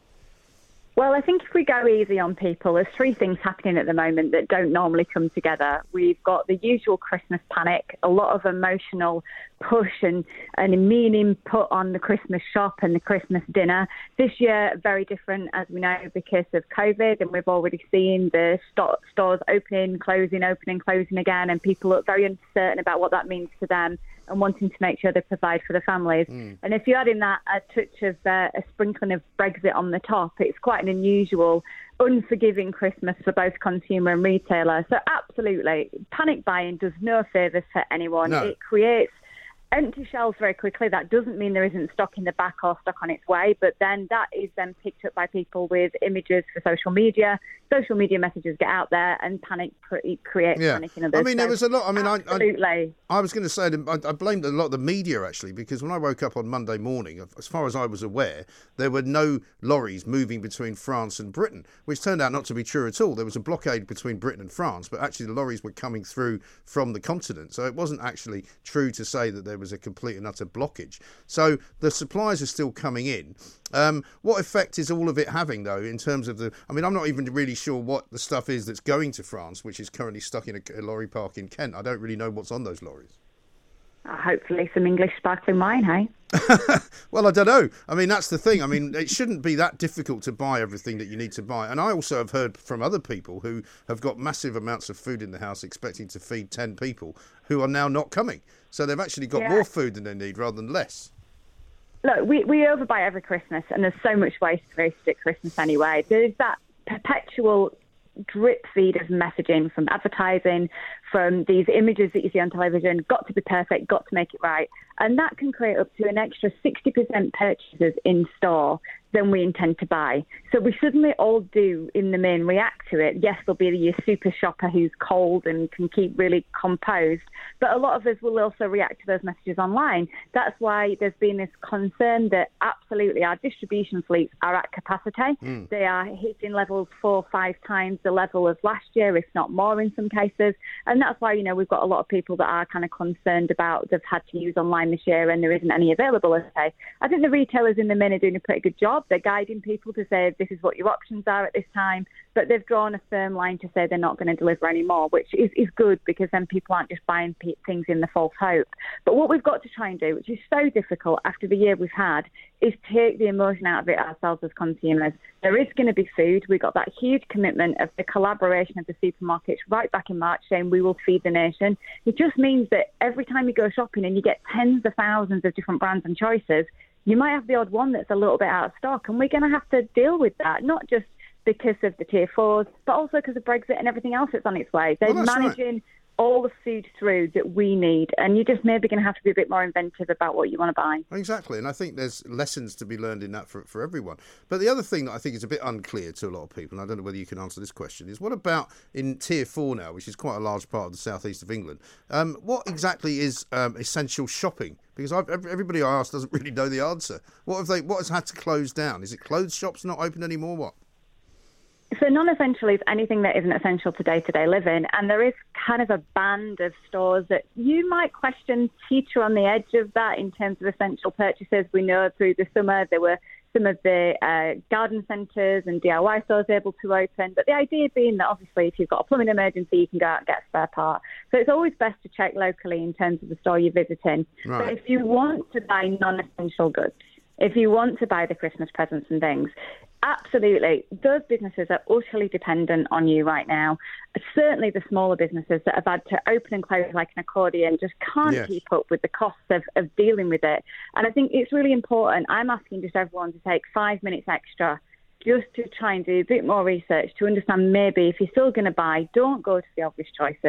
Well, I think if we go easy on people, there's three things happening at the moment that don't normally come together. We've got the usual Christmas panic, a lot of emotional push and, and meaning put on the Christmas shop and the Christmas dinner. This year, very different, as we know, because of COVID, and we've already seen the st- stores opening, closing, opening, closing again, and people look very uncertain about what that means to them and wanting to make sure they provide for the families. Mm. And if you add in that a touch of uh, a sprinkling of Brexit on the top, it's quite an unusual, unforgiving Christmas for both consumer and retailer. So absolutely, panic buying does no favours for anyone. No. It creates empty shelves very quickly. That doesn't mean there isn't stock in the back or stock on its way, but then that is then picked up by people with images for social media. Social media messages get out there and panic pre- creates yeah. panic in others. I mean, there was a lot. I mean, absolutely. I, I, I was going to say, I, I blamed a lot of the media, actually, because when I woke up on Monday morning, as far as I was aware, there were no lorries moving between France and Britain, which turned out not to be true at all. There was a blockade between Britain and France, but actually the lorries were coming through from the continent. So it wasn't actually true to say that there was a complete and utter blockage. So the supplies are still coming in. Um, what effect is all of it having, though, in terms of the... I mean, I'm not even really sure what the stuff is that's going to France, which is currently stuck in a, a lorry park in Kent. I don't really know what's on those lorries. Uh, hopefully some English sparkling wine, hey? Well, I don't know. I mean, that's the thing. I mean, it shouldn't be that difficult to buy everything that you need to buy. And I also have heard from other people who have got massive amounts of food in the house expecting to feed ten people who are now not coming. So they've actually got yeah. more food than they need rather than less. Look, we, we overbuy every Christmas, and there's so much waste wasted at Christmas anyway. There's that perpetual drip feed of messaging from advertising, from these images that you see on television, got to be perfect, got to make it right. And that can create up to an extra sixty percent purchases in store than we intend to buy. So we suddenly all do, in the main, react to it. Yes, there'll be your super shopper who's cold and can keep really composed, but a lot of us will also react to those messages online. That's why there's been this concern that absolutely our distribution fleets are at capacity. Mm. They are hitting levels four or five times the level of last year, if not more in some cases. And that's why, you know, we've got a lot of people that are kind of concerned about they've had to use online this year and there isn't any availability. I think the retailers in the main are doing a pretty good job. They're guiding people to say this is what your options are at this time, but they've drawn a firm line to say they're not going to deliver anymore, which is, is good because then people aren't just buying p- things in the false hope. But what we've got to try and do, which is so difficult after the year we've had, is take the emotion out of it ourselves as consumers. There is going to be food. We've got that huge commitment of the collaboration of the supermarkets right back in March saying we will feed the nation. It just means that every time you go shopping and you get tens of thousands of different brands and choices, you might have the odd one that's a little bit out of stock, and we're going to have to deal with that, not just because of the tier fours, but also because of Brexit and everything else that's on its way. They're well, managing right. all the food through that we need, and you're just maybe going to have to be a bit more inventive about what you want to buy. Exactly, and I think there's lessons to be learned in that for, for everyone. But the other thing that I think is a bit unclear to a lot of people, and I don't know whether you can answer this question, is what about in tier four now, which is quite a large part of the southeast of England, um, what exactly is um, essential shopping? Because I've, everybody I ask doesn't really know the answer. What have they? What has had to close down? Is it clothes shops not open anymore? What? So non-essential is anything that isn't essential to day-to-day living, and there is kind of a band of stores that you might question teeter on the edge of that in terms of essential purchases. We know through the summer there were some of the uh, garden centres and D I Y stores able to open, but the idea being that obviously if you've got a plumbing emergency you can go out and get a spare part. So it's always best to check locally in terms of the store you're visiting. Right. But if you want to buy non-essential goods, if you want to buy the Christmas presents and things, absolutely, those businesses are utterly dependent on you right now. Certainly the smaller businesses that have had to open and close like an accordion just can't yes. keep up with the costs of, of dealing with it. And I think it's really important. I'm asking just everyone to take five minutes extra just to try and do a bit more research to understand maybe if you're still going to buy, don't go to the obvious choices.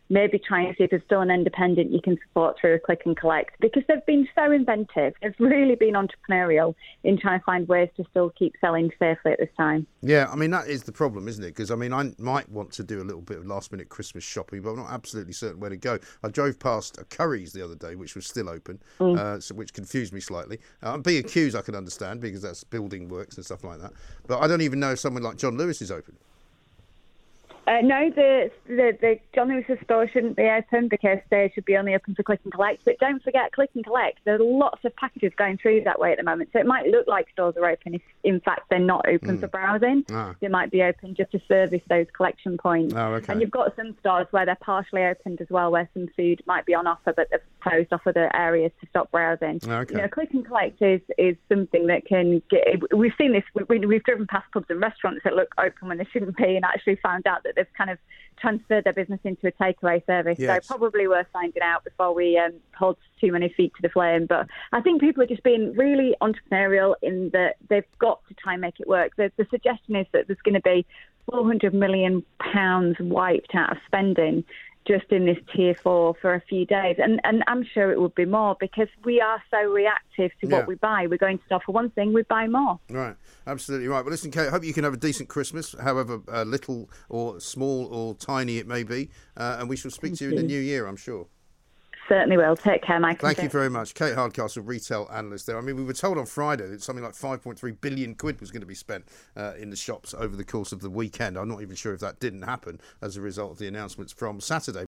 maybe try and see if there's still an independent you can support through a click and collect, because they've been so inventive. They've really been entrepreneurial in trying to find ways to still keep selling safely at this time. Yeah, I mean, that is the problem, isn't it? Because, I mean, I might want to do a little bit of last-minute Christmas shopping, but I'm not absolutely certain where to go. I drove past a Curry's the other day, which was still open, mm. uh, so, which confused me slightly. Uh, B and Q's I can understand, because that's building works and stuff like that. But I don't even know if someone like John Lewis is open. Uh, no, the, the the John Lewis's store shouldn't be open because they should be only open for click and collect. But don't forget, click and collect. There are lots of packages going through that way at the moment. So it might look like stores are open if, in fact, they're not open mm. for browsing. Ah. They might be open just to service those collection points. Oh, okay. And you've got some stores where they're partially opened as well, where some food might be on offer, but they've closed off other areas to stop browsing. Okay. You know, click and collect is, is something that can get... We've seen this. We, we've driven past pubs and restaurants that look open when they shouldn't be, and actually found out that they've kind of transferred their business into a takeaway service. Yes. So probably worth finding out before we um, hold too many feet to the flame. But I think people are just being really entrepreneurial in that they've got to try and make it work. The, the suggestion is that there's going to be four hundred million pounds wiped out of spending just in this tier four for a few days. And, and I'm sure it would be more because we are so reactive to yeah. what we buy. We're going to stop for one thing, we buy more. Right, absolutely right. Well, listen, Kate, I hope you can have a decent Christmas, however uh, little or small or tiny it may be. Uh, and we shall speak Thank to you, you in the new year, I'm sure. Certainly will. Take care, Michael. Thank you very much. Kate Hardcastle, retail analyst there. I mean, we were told on Friday that something like five point three billion quid was going to be spent uh, in the shops over the course of the weekend. I'm not even sure if that didn't happen as a result of the announcements from Saturday.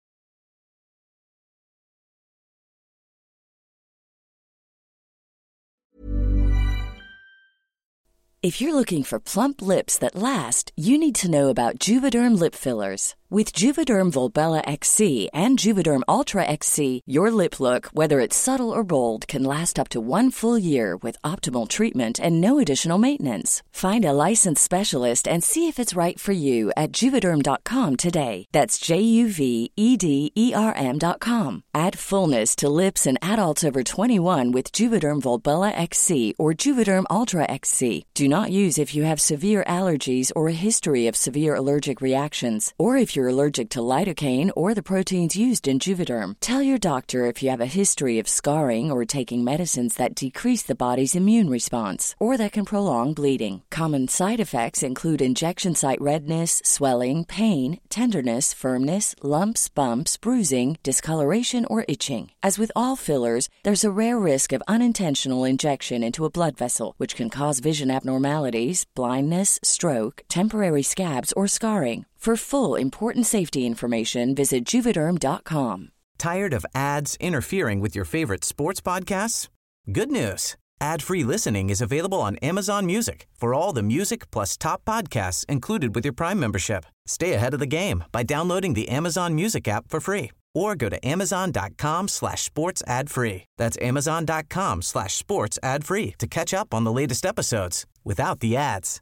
If you're looking for plump lips that last, you need to know about Juvederm lip fillers. With Juvederm Volbella X C and Juvederm Ultra X C, your lip look, whether it's subtle or bold, can last up to one full year with optimal treatment and no additional maintenance. Find a licensed specialist and see if it's right for you at Juvederm dot com today. That's J U V E D E R M dot com. Add fullness to lips in adults over twenty-one with Juvederm Volbella X C or Juvederm Ultra X C. Do not use if you have severe allergies or a history of severe allergic reactions, or if you're allergic to lidocaine or the proteins used in Juvederm. Tell your doctor if you have a history of scarring or taking medicines that decrease the body's immune response or that can prolong bleeding. Common side effects include injection site redness, swelling, pain, tenderness, firmness, lumps, bumps, bruising, discoloration, or itching. As with all fillers, there's a rare risk of unintentional injection into a blood vessel, which can cause vision abnormalities, blindness, stroke, temporary scabs, or scarring. For full, important safety information, visit Juvederm dot com. Tired of ads interfering with your favorite sports podcasts? Good news. Ad-free listening is available on Amazon Music for all the music plus top podcasts included with your Prime membership. Stay ahead of the game by downloading the Amazon Music app for free or go to amazon.com slash sports ad free. That's amazon.com slash sports ad free to catch up on the latest episodes without the ads.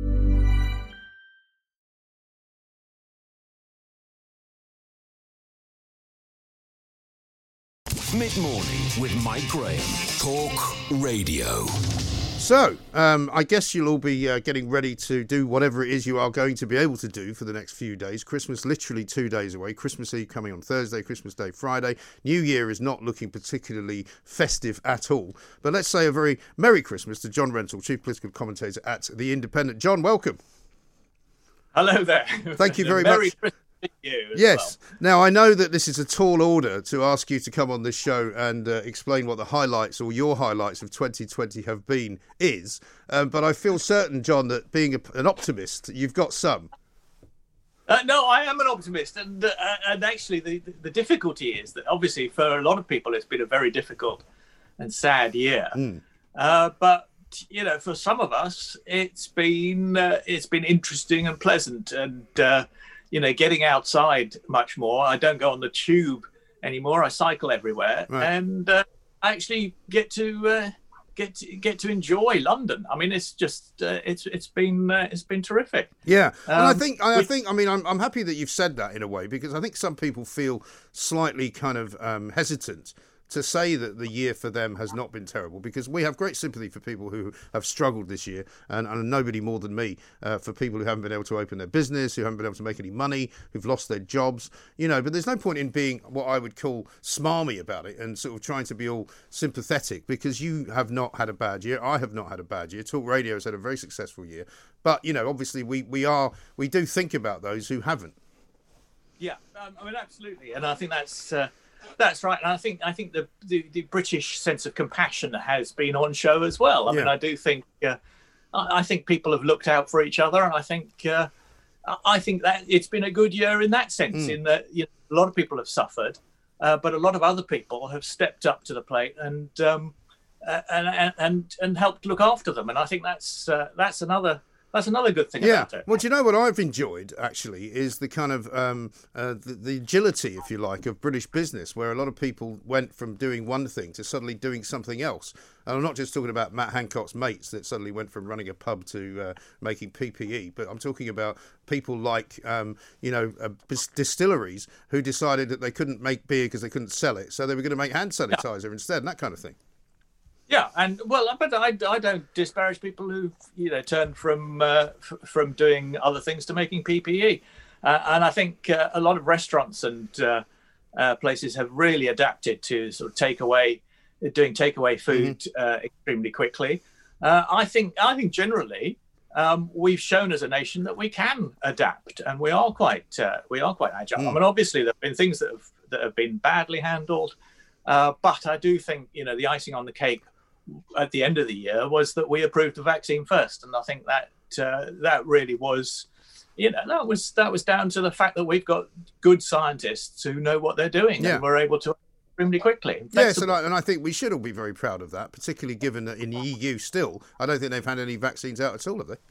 Mid-morning with Mike Graham. Talk Radio. So, um, I guess you'll all be uh, getting ready to do whatever it is you are going to be able to do for the next few days. Christmas literally two days away. Christmas Eve coming on Thursday, Christmas Day Friday. New Year is not looking particularly festive at all. But let's say a very Merry Christmas to John Rentoul, Chief Political Commentator at The Independent. John, welcome. Hello there. Thank you very Merry much. Christmas. You as yes. well. Now, I know that this is a tall order to ask you to come on this show and uh, explain what the highlights or your highlights of twenty twenty have been is. Um, but I feel certain, John, that being a, an optimist, you've got some. Uh, no, I am an optimist. And, uh, and actually, the, the difficulty is that obviously for a lot of people, it's been a very difficult and sad year. Mm. Uh, but, you know, for some of us, it's been uh, it's been interesting and pleasant and uh you know, getting outside much more. I don't go on the tube anymore. I cycle everywhere, right. and uh, I actually get to uh, get to, get to enjoy London. I mean, it's just uh, it's it's been uh, it's been terrific. Yeah, um, and I think I, I think I mean I'm I'm happy that you've said that in a way because I think some people feel slightly kind of um, hesitant to say that the year for them has not been terrible, because we have great sympathy for people who have struggled this year, and, and nobody more than me uh, for people who haven't been able to open their business, who haven't been able to make any money, who've lost their jobs, you know. But there's no point in being what I would call smarmy about it and sort of trying to be all sympathetic, because you have not had a bad year. I have not had a bad year. Talk Radio has had a very successful year. But, you know, obviously we, we are we do think about those who haven't. Yeah, um, I mean, absolutely. And I think that's uh, that's right. And I think I think the, the, the British sense of compassion has been on show as well. I yeah. mean, I do think uh, I, I think people have looked out for each other. And I think uh, I think that it's been a good year in that sense, mm. in that, you know, a lot of people have suffered, uh, but a lot of other people have stepped up to the plate and um, uh, and, and and helped look after them. And I think that's uh, that's another. That's another good thing yeah. about it. Well, do you know what I've enjoyed, actually, is the kind of um, uh, the, the agility, if you like, of British business, where a lot of people went from doing one thing to suddenly doing something else. And I'm not just talking about Matt Hancock's mates that suddenly went from running a pub to uh, making P P E, but I'm talking about people like, um, you know, uh, distilleries who decided that they couldn't make beer because they couldn't sell it, so they were going to make hand sanitizer yeah. instead, and that kind of thing. Yeah, and well, but I, I don't disparage people who, you know, turned from uh, f- from doing other things to making P P E, uh, and I think uh, a lot of restaurants and uh, uh, places have really adapted to sort of takeaway, doing takeaway food mm-hmm. uh, extremely quickly. Uh, I think I think generally um, we've shown as a nation that we can adapt, and we are quite uh, we are quite agile. Mm. I mean, obviously there have been things that have that have been badly handled, uh, but I do think, you know, the icing on the cake at the end of the year was that we approved the vaccine first, and I think that uh, that really was, you know, that was that was down to the fact that we've got good scientists who know what they're doing yeah. and we're able to extremely quickly. Yes, and I, and I think we should all be very proud of that, particularly given that in the E U still, I don't think they've had any vaccines out at all, have they?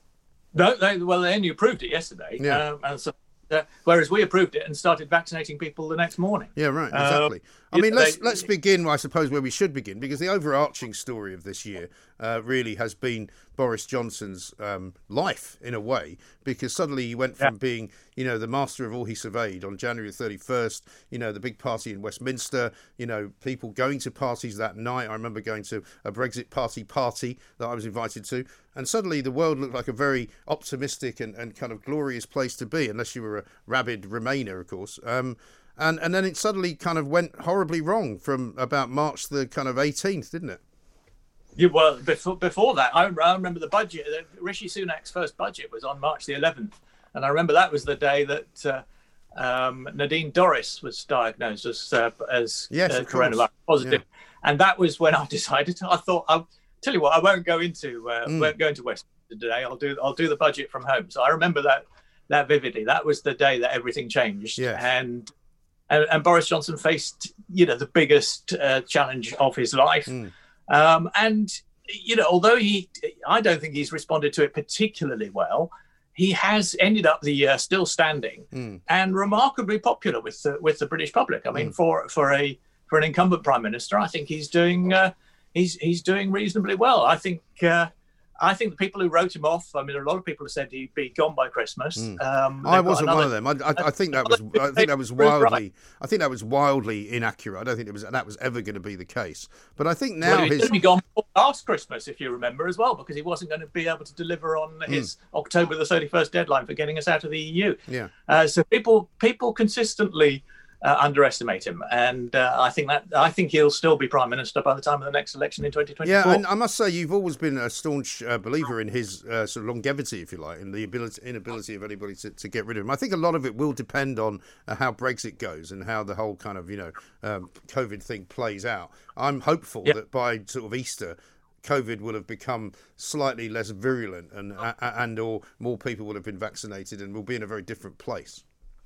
No, they, well, they only approved it yesterday, yeah. um, and so. Uh, whereas we approved it and started vaccinating people the next morning. Yeah, right, exactly. Uh, I mean, let's they, let's begin, I suppose, where we should begin, because the overarching story of this year uh, really has been Boris Johnson's um, life, in a way, because suddenly he went from yeah. being, you know, the master of all he surveyed on January thirty-first, you know, the big party in Westminster, you know, people going to parties that night. I remember going to a Brexit party party that I was invited to, and suddenly the world looked like a very optimistic and, and kind of glorious place to be, unless you were a rabid Remainer, of course. Um, and, and then it suddenly kind of went horribly wrong from about March the kind of eighteenth, didn't it? Yeah, well, before before that, I, I remember the budget. Rishi Sunak's first budget was on March the eleventh, and I remember that was the day that uh, um, Nadine Dorries was diagnosed as uh, as yes, uh, coronavirus positive, yeah. and that was when I decided. I thought, I'll tell you what, I won't go into uh, mm. won't go into Westminster today. I'll do I'll do the budget from home. So I remember that that vividly. That was the day that everything changed, yes. and, and and Boris Johnson faced, you know, the biggest uh, challenge of his life. Mm. Um, and, you know, although he, I don't think he's responded to it particularly well, he has ended up the year still standing mm. and remarkably popular with the, with the British public. I mean, mm. for for a for an incumbent prime minister, I think he's doing uh, he's he's doing reasonably well. I think uh, I think the people who wrote him off, I mean, a lot of people have said he'd be gone by Christmas. Mm. Um, I wasn't another, one of them. I, I, I think that was I think that was wildly I think that was wildly inaccurate. I don't think it was that was ever going to be the case. But I think now well, his he'd be gone last Christmas, if you remember, as well, because he wasn't going to be able to deliver on his mm. October the thirty-first deadline for getting us out of the E U. Yeah. Uh, so people people consistently Uh, underestimate him, and uh, I think that I think he'll still be prime minister by the time of the next election in twenty twenty-four. Yeah, and I must say you've always been a staunch uh, believer in his uh, sort of longevity, if you like, and the ability inability of anybody to, to get rid of him. I think a lot of it will depend on uh, how Brexit goes and how the whole kind of you know um, COVID thing plays out. I'm hopeful yeah. that by sort of Easter, COVID will have become slightly less virulent, and uh, and or more people will have been vaccinated, and we'll be in a very different place.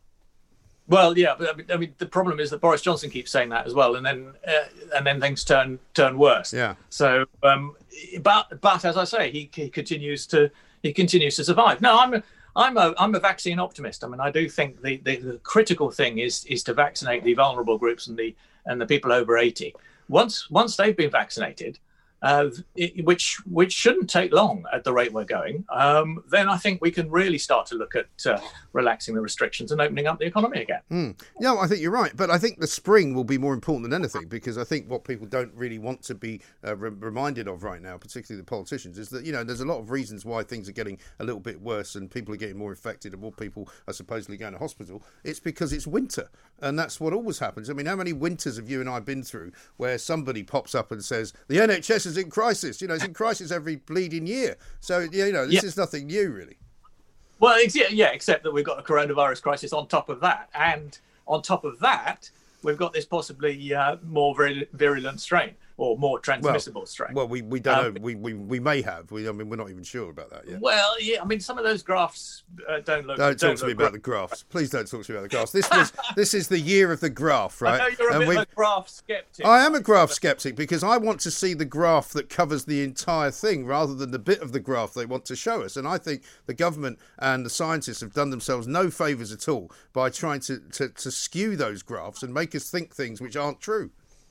Well, yeah, but I mean, I mean, the problem is that Boris Johnson keeps saying that as well, and then uh, and then things turn turn worse. Yeah. So, um, but but as I say, he, he continues to he continues to survive. No, I'm a, I'm a I'm a vaccine optimist. I mean, I do think the, the, the critical thing is is to vaccinate the vulnerable groups and the and the people over eighty. Once once they've been vaccinated, uh, it, which which shouldn't take long at the rate we're going, um, then I think we can really start to look at uh, relaxing the restrictions and opening up the economy again. Mm. No, I think you're right. But I think the spring will be more important than anything, because I think what people don't really want to be uh, re- reminded of right now, particularly the politicians, is that, you know, there's a lot of reasons why things are getting a little bit worse and people are getting more infected and more people are supposedly going to hospital. It's because it's winter. And that's what always happens. I mean, how many winters have you and I been through where somebody pops up and says, the N H S is in crisis? You know, it's in crisis every bleeding year. So, you know, this yeah. is nothing new, really. Well, yeah, except that we've got a coronavirus crisis on top of that. And on top of that, we've got this possibly uh, more vir- virulent strain, or more transmissible well, strain. Well, we, we don't um, know. We, we we may have. We I mean, we're not even sure about that yet. Well, yeah. I mean, some of those graphs uh, don't look. Don't, don't talk to look me about the graphs. Please don't talk to me about the graphs. This was this is the year of the graph, right? I know you're a and bit of a graph skeptic. I am a graph skeptic because I want to see the graph that covers the entire thing rather than the bit of the graph they want to show us. And I think the government and the scientists have done themselves no favours at all by trying to, to, to skew those graphs and make us think things which aren't true.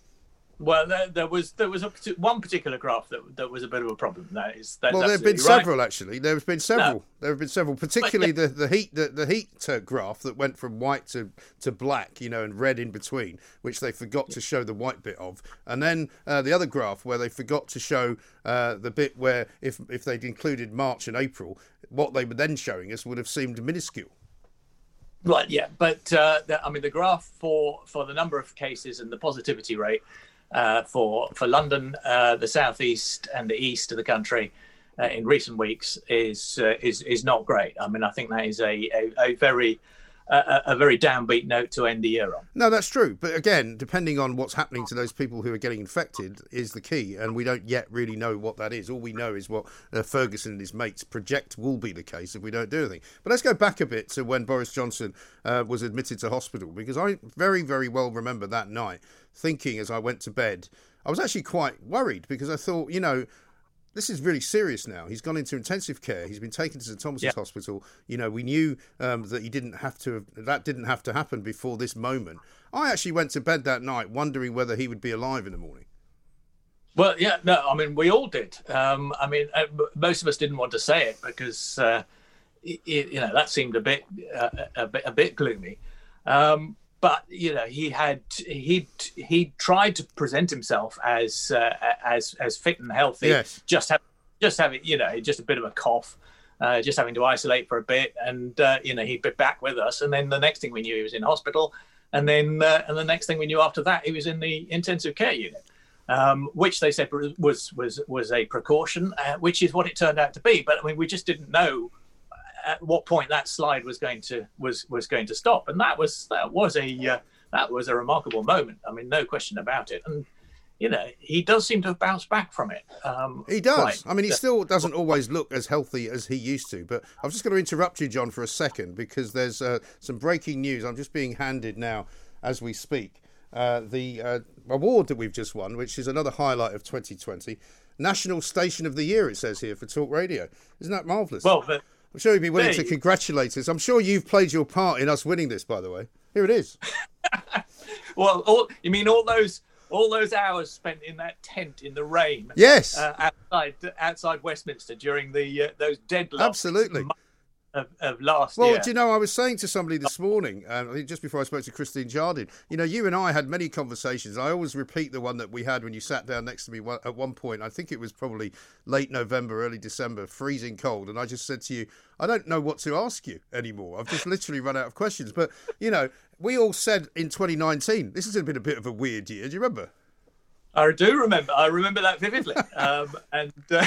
Well, there, there was there was a, one particular graph that that was a bit of a problem. That is, that's well, there have been right. several actually. There have been several. No. There have been several, particularly But, yeah. the the heat the, the heat uh, graph that went from white to, to black, you know, and red in between, which they forgot to show the white bit of, and then uh, the other graph where they forgot to show uh, the bit where if if they'd included March and April, what they were then showing us would have seemed minuscule. Right. Yeah. But uh, the, I mean, the graph for for the number of cases and the positivity rate. Uh, for for London, uh, the southeast and the east of the country, uh, in recent weeks is uh, is is not great. I mean, I think that is a a, a very uh, a very downbeat note to end the year on. No, that's true. But again, depending on what's happening to those people who are getting infected is the key, and we don't yet really know what that is. All we know is what uh, Ferguson and his mates project will be the case if we don't do anything. But let's go back a bit to when Boris Johnson uh, was admitted to hospital, because I very, very well remember that night thinking as I went to bed, I was actually quite worried because I thought, you know, this is really serious now. He's gone into intensive care. He's been taken to St Thomas's yeah. Hospital. You know, we knew um, that he didn't have to have, that didn't have to happen before this moment. I actually went to bed that night wondering whether he would be alive in the morning. Well, yeah, no, I mean, we all did. Um, I mean, uh, most of us didn't want to say it because, uh, it, you know, that seemed a bit, uh, a bit, a bit gloomy. Um, But you know, he had he he tried to present himself as uh, as as fit and healthy. Yes. Just have just having you know just a bit of a cough, uh, just having to isolate for a bit, and uh, you know he'd be back with us. And then the next thing we knew, he was in hospital, and then uh, and the next thing we knew after that, he was in the intensive care unit, um, which they said was was was a precaution, uh, which is what it turned out to be. But I mean, we just didn't know at what point that slide was going to was was going to stop, and that was that was a uh, that was a remarkable moment. I mean, no question about it. And you know, he does seem to have bounced back from it. Um, he does. right. I mean, he still doesn't always look as healthy as he used to. But I was just going to interrupt you, John, for a second because there's uh, some breaking news. I'm just being handed now as we speak uh, the uh, award that we've just won, which is another highlight of twenty twenty, National Station of the Year. It says here for Talk Radio. Isn't that marvellous? Well, but. I'm sure you'd be willing Hey. to congratulate us. I'm sure you've played your part in us winning this, by the way. Here it is. Well, all, you mean all those all those hours spent in that tent in the rain? Yes. Uh, outside outside Westminster during the uh, those deadlocks. Absolutely. Of, of last well, year. do you know, I was saying to somebody this morning, um, I think just before I spoke to Christine Jardine, you know, you and I had many conversations. I always repeat the one that we had when you sat down next to me one, at one point. I think it was probably late November, early December, freezing cold. And I just said to you, I don't know what to ask you anymore. I've just literally run out of questions. But, you know, we all said in twenty nineteen, this has been a bit of a weird year. Do you remember? I do remember. I remember that vividly. um, and... Uh,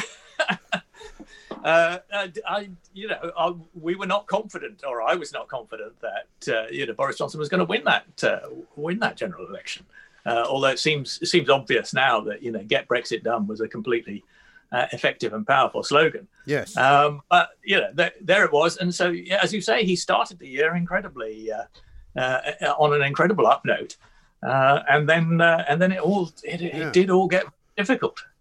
Uh, I, you know, I, we were not confident, or I was not confident that uh, you know Boris Johnson was going to win that uh, win that general election. Uh, although it seems it seems obvious now that you know "Get Brexit Done" was a completely uh, effective and powerful slogan. Yes. Um, but you know, there, there it was, and so yeah, as you say, he started the year incredibly uh, uh, on an incredible up note, uh, and then uh, and then it all it, Yeah. it did all get difficult.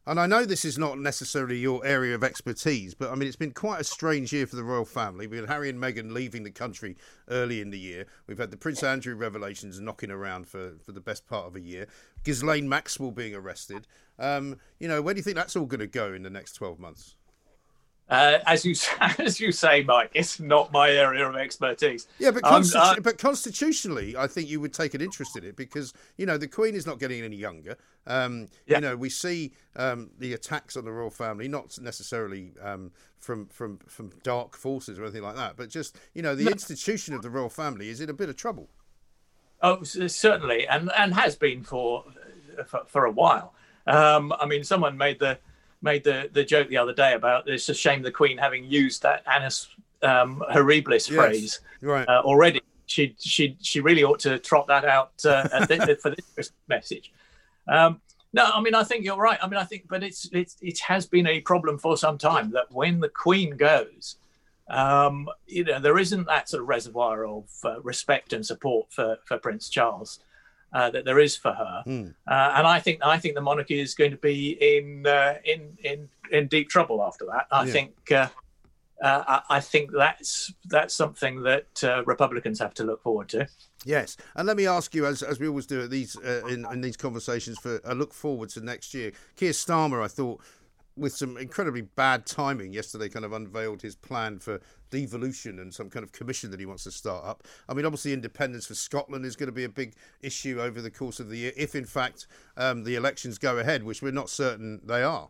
And I know this is not necessarily your area of expertise, but I mean, it's been quite a strange year for the royal family. We had Harry and Meghan leaving the country early in the year. We've had the Prince Andrew revelations knocking around for, for the best part of a year. Ghislaine Maxwell being arrested. Um, you know, where do you think that's all going to go in the next twelve months? Uh, as you as you say, Mike, it's not my area of expertise. Yeah, but, um, constitu- uh, but constitutionally, I think you would take an interest in it because, you know, the Queen is not getting any younger. Um, yeah. You know, we see um, the attacks on the royal family, not necessarily um, from, from, from dark forces or anything like that, but just, you know, the no. institution of the royal family is in a bit of trouble. Oh, certainly, and, and has been for, for, for a while. Um, I mean, someone made the... made the, the joke the other day about it's a shame the Queen having used that annus um, horribilis yes, phrase right. uh, already. She she she really ought to trot that out uh, at the, for this message. Um, no, I mean I think you're right. I mean I think, but it's it's it has been a problem for some time that when the Queen goes, um, you know, there isn't that sort of reservoir of uh, respect and support for for Prince Charles. Uh, that there is for her, mm. uh, and I think I think the monarchy is going to be in uh, in in in deep trouble after that. I yeah. think uh, uh, I think that's that's something that uh, Republicans have to look forward to. Yes, and let me ask you, as as we always do at these uh, in, in these conversations, for a look forward to next year. Keir Starmer, I thought, with some incredibly bad timing yesterday, kind of unveiled his plan for devolution and some kind of commission that he wants to start up. I mean, obviously, independence for Scotland is going to be a big issue over the course of the year, if in fact um, the elections go ahead, which we're not certain they are.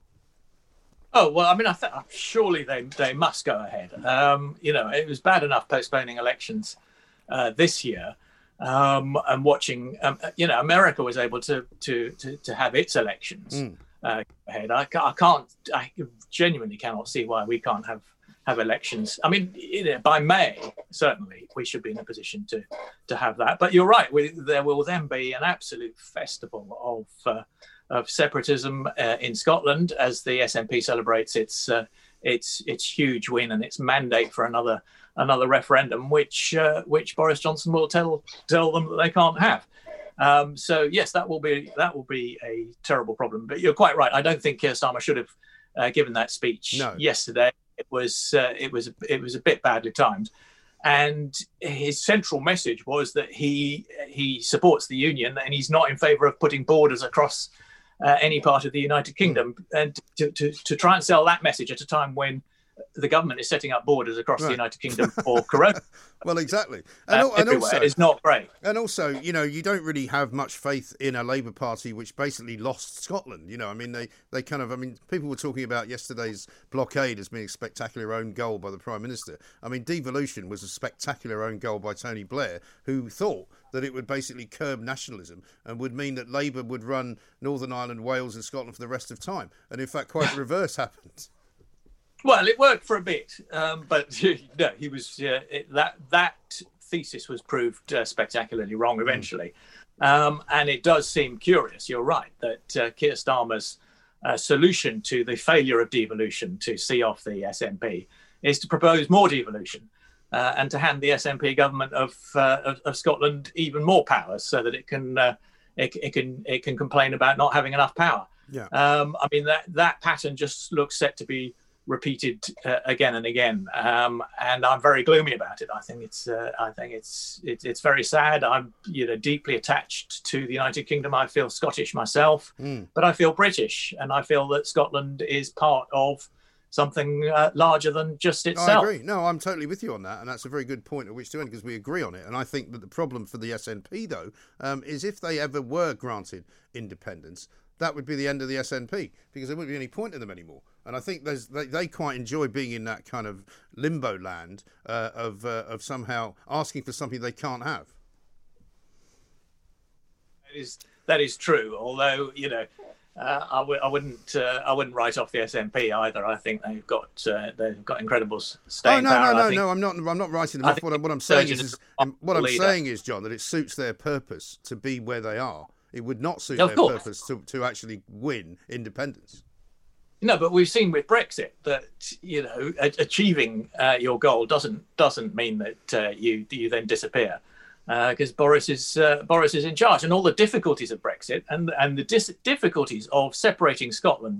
Oh, well, I mean, I th- surely they, they must go ahead. Um, you know, it was bad enough postponing elections uh, this year. Um, and watching, um, you know, America was able to to to, to have its elections. Mm. Uh, ahead. I, I can't, I genuinely cannot see why we can't have, have elections. I mean, you know, by May, certainly, we should be in a position to, to have that. But you're right, we, there will then be an absolute festival of uh, of separatism uh, in Scotland as the S N P celebrates its uh, its its huge win and its mandate for another another referendum, which uh, which Boris Johnson will tell tell them that they can't have. Um, so yes, that will be that will be a terrible problem. But you're quite right. I don't think Keir Starmer should have uh, given that speech no. yesterday. It was uh, it was it was a bit badly timed, and his central message was that he he supports the union and he's not in favour of putting borders across uh, any part of the United Kingdom. Mm. And to, to to try and sell that message at a time when the government is setting up borders across right. the United Kingdom for corona. Well, exactly. And, uh, and also, it's not great. And also, you know, you don't really have much faith in a Labour Party which basically lost Scotland. You know, I mean, they, they kind of, I mean, people were talking about yesterday's blockade as being a spectacular own goal by the Prime Minister. I mean, devolution was a spectacular own goal by Tony Blair, who thought that it would basically curb nationalism and would mean that Labour would run Northern Ireland, Wales and Scotland for the rest of time. And in fact, quite the reverse happened. Well, it worked for a bit, um, but no, he was uh, it, that that thesis was proved uh, spectacularly wrong eventually, mm. um, and it does seem curious. You're right that uh, Keir Starmer's uh, solution to the failure of devolution to see off the S N P is to propose more devolution uh, and to hand the S N P government of, uh, of of Scotland even more powers, so that it can uh, it, it can it can complain about not having enough power. Yeah, um, I mean that that pattern just looks set to be repeated uh, again and again, um, and I'm very gloomy about it. I think it's, uh, I think it's, it's, it's very sad. I'm, you know, deeply attached to the United Kingdom. I feel Scottish myself, mm. but I feel British, and I feel that Scotland is part of something uh, larger than just itself. I agree. No, I'm totally with you on that, and that's a very good point at which to end because we agree on it. And I think that the problem for the S N P, though, um, is if they ever were granted independence, that would be the end of the S N P because there wouldn't be any point in them anymore. And I think there's, they, they quite enjoy being in that kind of limbo land uh, of uh, of somehow asking for something they can't have. That is that is true. Although you know, uh, I, w- I wouldn't uh, I wouldn't write off the S N P either. I think they've got uh, they've got incredible staying oh, no, power. No, no, think, no, I'm not. I'm not writing them off. What, what I'm saying is, is what I'm leader. saying is, John, that it suits their purpose to be where they are. It would not suit of their course. purpose to, to actually win independence. No, but we've seen with Brexit that you know achieving uh, your goal doesn't doesn't mean that uh, you you then disappear because uh, Boris is uh, Boris is in charge, and all the difficulties of Brexit and and the dis- difficulties of separating Scotland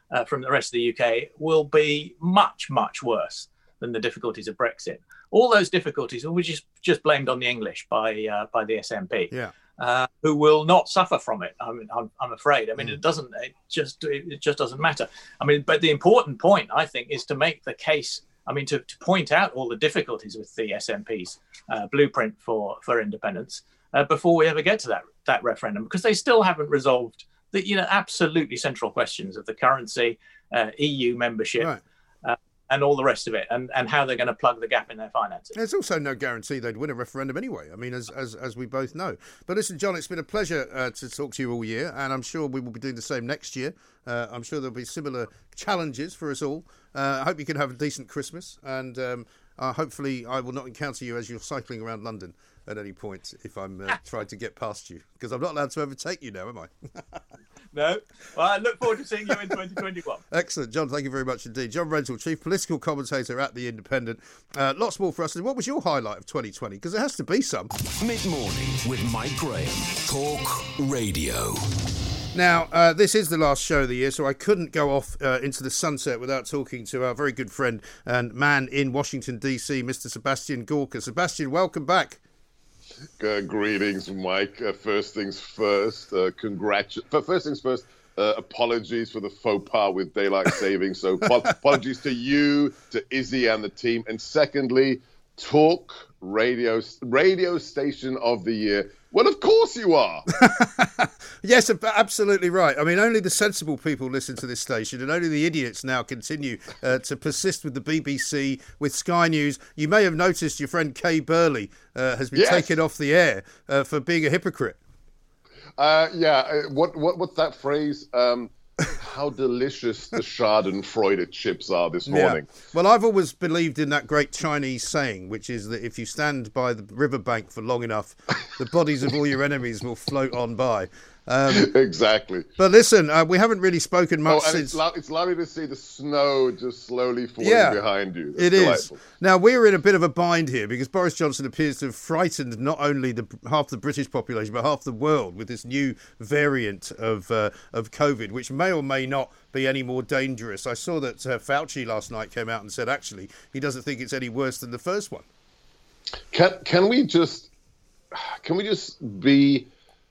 uh, from the rest of the U K will be much, much worse than the difficulties of Brexit. All those difficulties were just, just blamed on the English by uh, by the S N P, yeah. uh, who will not suffer from it. I mean, I'm, I'm afraid. I mean, mm. it doesn't. It just it just doesn't matter. I mean, but the important point, I think, is to make the case. I mean, to, to point out all the difficulties with the S N P's uh, blueprint for for independence uh, before we ever get to that that referendum, because they still haven't resolved the you know absolutely central questions of the currency, uh, E U membership. Right. And all the rest of it, and, and how they're going to plug the gap in their finances. There's also no guarantee they'd win a referendum anyway. I mean, as as, as we both know. But listen, John, it's been a pleasure uh, to talk to you all year, and I'm sure we will be doing the same next year. Uh, I'm sure there'll be similar challenges for us all. Uh, I hope you can have a decent Christmas, and um, uh, hopefully I will not encounter you as you're cycling around London at any point if I'm uh, trying to get past you, because I'm not allowed to overtake you now, am I? No. Well, I look forward to seeing you in twenty twenty-one. Excellent. John, thank you very much indeed. John Rentoul, Chief Political Commentator at The Independent. Uh, lots more for us. What was your highlight of twenty twenty? Because there has to be some. Mid-morning with Mike Graham. Talk Radio. Now, uh, this is the last show of the year, so I couldn't go off uh, into the sunset without talking to our very good friend and man in Washington, D C, Mister Sebastian Gorka. Sebastian, welcome back. Uh, greetings, Mike. Uh, first things first, uh, congratu- First things first, uh, apologies for the faux pas with daylight saving. So apologies to you, to Izzy and the team. And secondly, Talk Radio radio Station of the Year. Well, of course you are. Yes, absolutely right. I mean, only the sensible people listen to this station, and only the idiots now continue uh, to persist with the B B C, with Sky News. You may have noticed your friend Kay Burley uh, has been yes. taken off the air uh, for being a hypocrite. Uh, yeah, what what what's that phrase? Um, how delicious the Schadenfreude chips are this morning. Yeah. Well, I've always believed in that great Chinese saying, which is that if you stand by the riverbank for long enough, the bodies of all your enemies will float on by. Um, exactly. But listen, uh, we haven't really spoken much oh, and since. It's, lo- it's lovely to see the snow just slowly falling yeah, behind you. That's it delightful. is. Now, we're in a bit of a bind here because Boris Johnson appears to have frightened not only the half the British population, but half the world with this new variant of uh, of COVID, which may or may not be any more dangerous. I saw that uh, Fauci last night came out and said, actually, he doesn't think it's any worse than the first one. Can can we just can we just be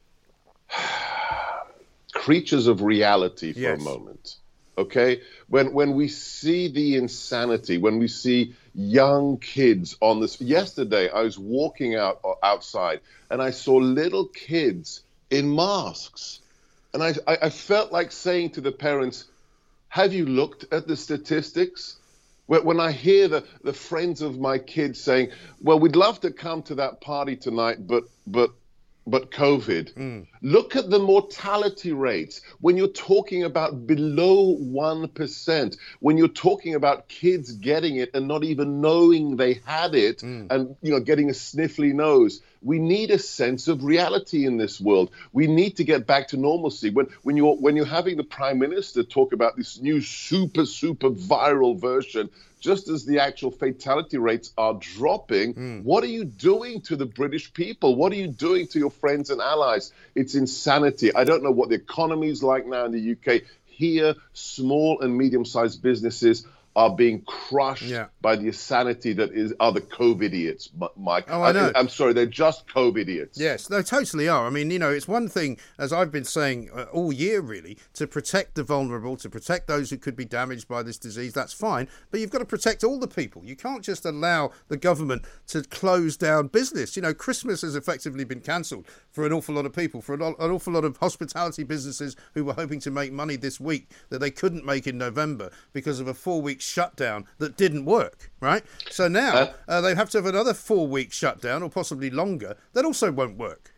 creatures of reality for yes. a moment, okay? When when we see the insanity, when we see young kids on this. Yesterday, I was walking out outside and I saw little kids in masks, and I I, I felt like saying to the parents, "Have you looked at the statistics?" When I hear the the friends of my kids saying, "Well, we'd love to come to that party tonight, but but." But COVID, mm. look at the mortality rates. When you're talking about below one percent, when you're talking about kids getting it and not even knowing they had it mm. and, you know, getting a sniffly nose, we need a sense of reality in this world. We need to get back to normalcy. When, when, you're, when you're having the Prime Minister talk about this new super, super viral version, just as the actual fatality rates are dropping, mm. what are you doing to the British people? What are you doing to your friends and allies? It's insanity. I don't know what the economy is like now in the U K. Here, small and medium-sized businesses are being crushed yeah. by the insanity that is are the COVID idiots, Mike. Oh, I know. I, I'm sorry, they're just COVID idiots. Yes, they totally are. I mean, you know, it's one thing, as I've been saying uh, all year, really, to protect the vulnerable, to protect those who could be damaged by this disease. That's fine, but you've got to protect all the people. You can't just allow the government to close down business. You know, Christmas has effectively been cancelled for an awful lot of people, for an, an awful lot of hospitality businesses who were hoping to make money this week that they couldn't make in November because of a four-week shutdown that didn't work, right? So now uh, uh, they have to have another four-week shutdown or possibly longer. That also won't work.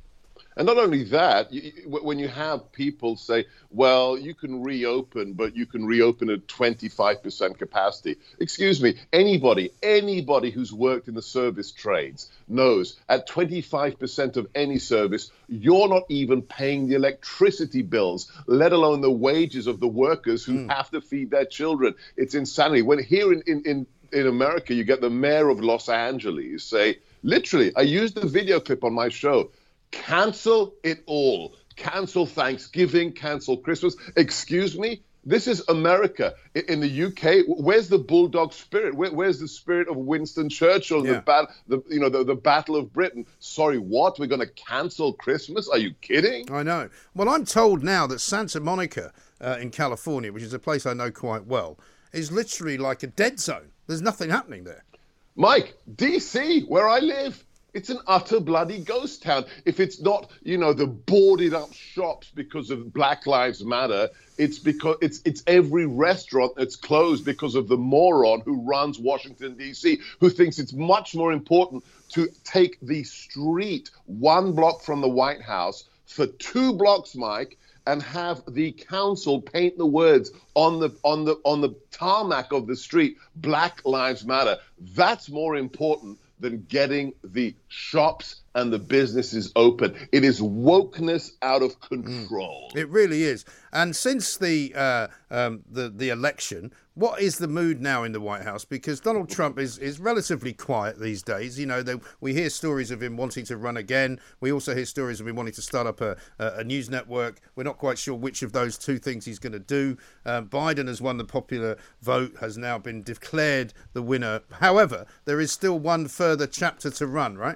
And not only that, you, when you have people say, well, you can reopen, but you can reopen at twenty-five percent capacity. Excuse me, anybody, anybody who's worked in the service trades knows at twenty-five percent of any service, you're not even paying the electricity bills, let alone the wages of the workers who mm. have to feed their children. It's insanity. When here in, in, in, in America, you get the mayor of Los Angeles say, literally, I used the video clip on my show, cancel it all. Cancel Thanksgiving, cancel Christmas. Excuse me, This is America. In the U K, where's the bulldog spirit? Where, where's the spirit of Winston Churchill? Yeah. The, bat, the you know the, the Battle of Britain. Sorry, what? We're going to cancel Christmas? Are you kidding? I know. Well, I'm told now that Santa Monica uh, in California, which is a place I know quite well, is literally like a dead zone. There's nothing happening there. Mike, D C, where I live, it's an utter bloody ghost town. If it's not, you know, the boarded up shops because of Black Lives Matter, it's because it's it's every restaurant that's closed because of the moron who runs Washington, D C, who thinks it's much more important to take the street one block from the White House for two blocks, Mike, and have the council paint the words on the on the on the tarmac of the street, Black Lives Matter. That's more important than getting the shops and the businesses open. It is wokeness out of control. Mm. It really is. And since the uh, um, the the election, what is the mood now in the White House? Because Donald Trump is, is relatively quiet these days. You know, they, we hear stories of him wanting to run again. We also hear stories of him wanting to start up a, a, a news network. We're not quite sure which of those two things he's going to do. Um, Biden has won the popular vote, has now been declared the winner. However, there is still one further chapter to run, right?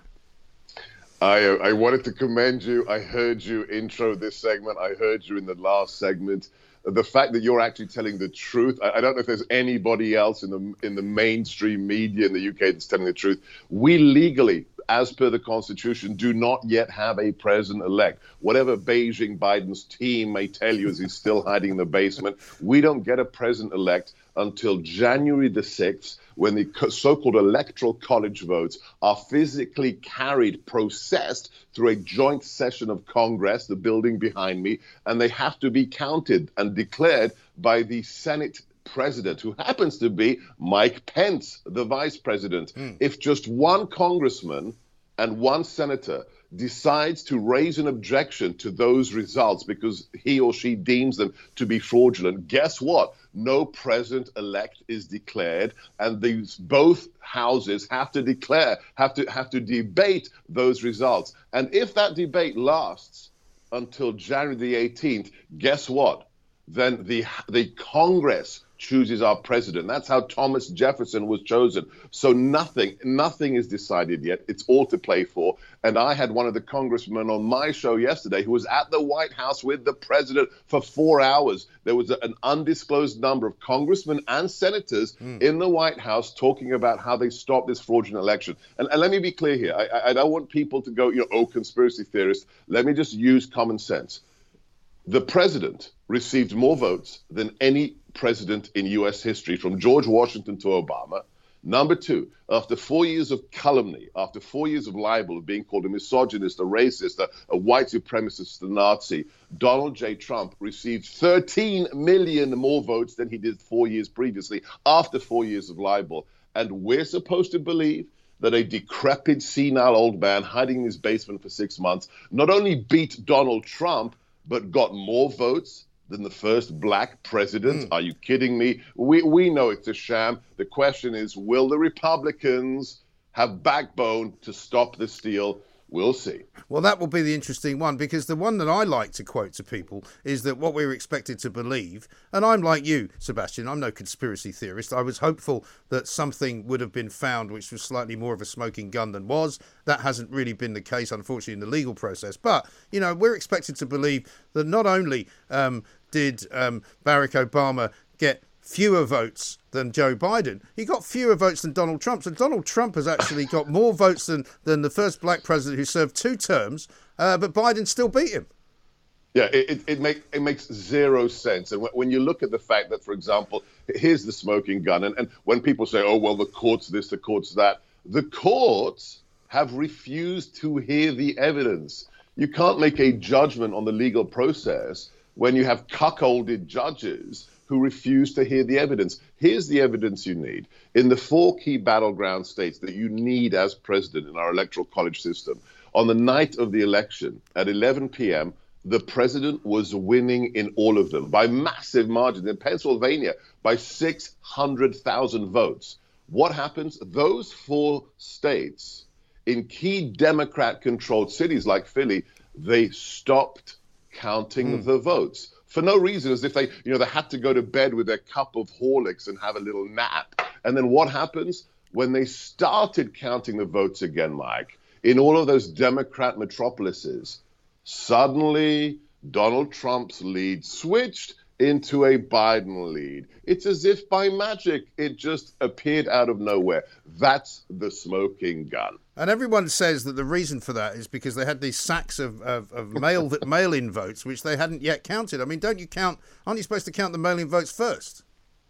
I uh, I wanted to commend you. I heard you intro this segment. I heard you in the last segment. The fact that you're actually telling the truth. I, I don't know if there's anybody else in the in the mainstream media in the U K that's telling the truth. We legally, as per the Constitution, do not yet have a president-elect. Whatever Beijing Biden's team may tell you as he's still hiding in the basement, we don't get a president-elect until January the sixth, when the so-called electoral college votes are physically carried, processed through a joint session of Congress, the building behind me, and they have to be counted and declared by the Senate president, who happens to be Mike Pence, the vice president. Mm. If just one congressman and one senator decides to raise an objection to those results because he or she deems them to be fraudulent, guess what? No president-elect is declared, and these both houses have to declare, have to have to debate those results. And if that debate lasts until January the eighteenth, guess what? Then the the Congress chooses our president. That's how Thomas Jefferson was chosen. So nothing, nothing is decided yet. It's all to play for. And I had one of the congressmen on my show yesterday who was at the White House with the president for four hours. There was a, an undisclosed number of congressmen and senators mm. in the White House talking about how they stopped this fraudulent election. And, and let me be clear here. I, I don't want people to go, you know, oh, conspiracy theorists. Let me just use common sense. The president received more votes than any president in U S history, from George Washington to Obama. Number two, after four years of calumny, after four years of libel, of being called a misogynist, a racist, a, a white supremacist, a Nazi, Donald J. Trump received thirteen million more votes than he did four years previously, after four years of libel. And we're supposed to believe that a decrepit, senile old man hiding in his basement for six months not only beat Donald Trump, but got more votes than the first black president? Mm. Are you kidding me? We we know it's a sham. The question is, will the Republicans have backbone to stop the steal? We'll see. Well, that will be the interesting one, because the one that I like to quote to people is that what we were expected to believe, and I'm like you, Sebastian, I'm no conspiracy theorist. I was hopeful that something would have been found which was slightly more of a smoking gun than was. That hasn't really been the case, unfortunately, in the legal process. But, you know, we're expected to believe that not only um, did um, Barack Obama get fewer votes than Joe Biden, he got fewer votes than Donald Trump. So Donald Trump has actually got more votes than, than the first black president who served two terms, uh, but Biden still beat him. Yeah, it, it, it, make, it makes zero sense. And when you look at the fact that, for example, here's the smoking gun, and, and when people say, oh, well, the court's this, the court's that, the courts have refused to hear the evidence. You can't make a judgment on the legal process when you have cuckolded judges who refuse to hear the evidence. Here's the evidence you need. In the four key battleground states that you need as president in our electoral college system, on the night of the election at eleven p.m., the president was winning in all of them by massive margins. In Pennsylvania, by six hundred thousand votes. What happens? Those four states, in key Democrat-controlled cities like Philly, they stopped counting mm. the votes. for no reason, as if they, you know, they had to go to bed with their cup of Horlicks and have a little nap. And then what happens? When they started counting the votes again, Mike, in all of those Democrat metropolises, suddenly Donald Trump's lead switched into a Biden lead. It's as if by magic it just appeared out of nowhere. That's the smoking gun. And everyone says that the reason for that is because they had these sacks of, of, of mail mail-in votes, which they hadn't yet counted. I mean, don't you count? Aren't you supposed to count the mail-in votes first?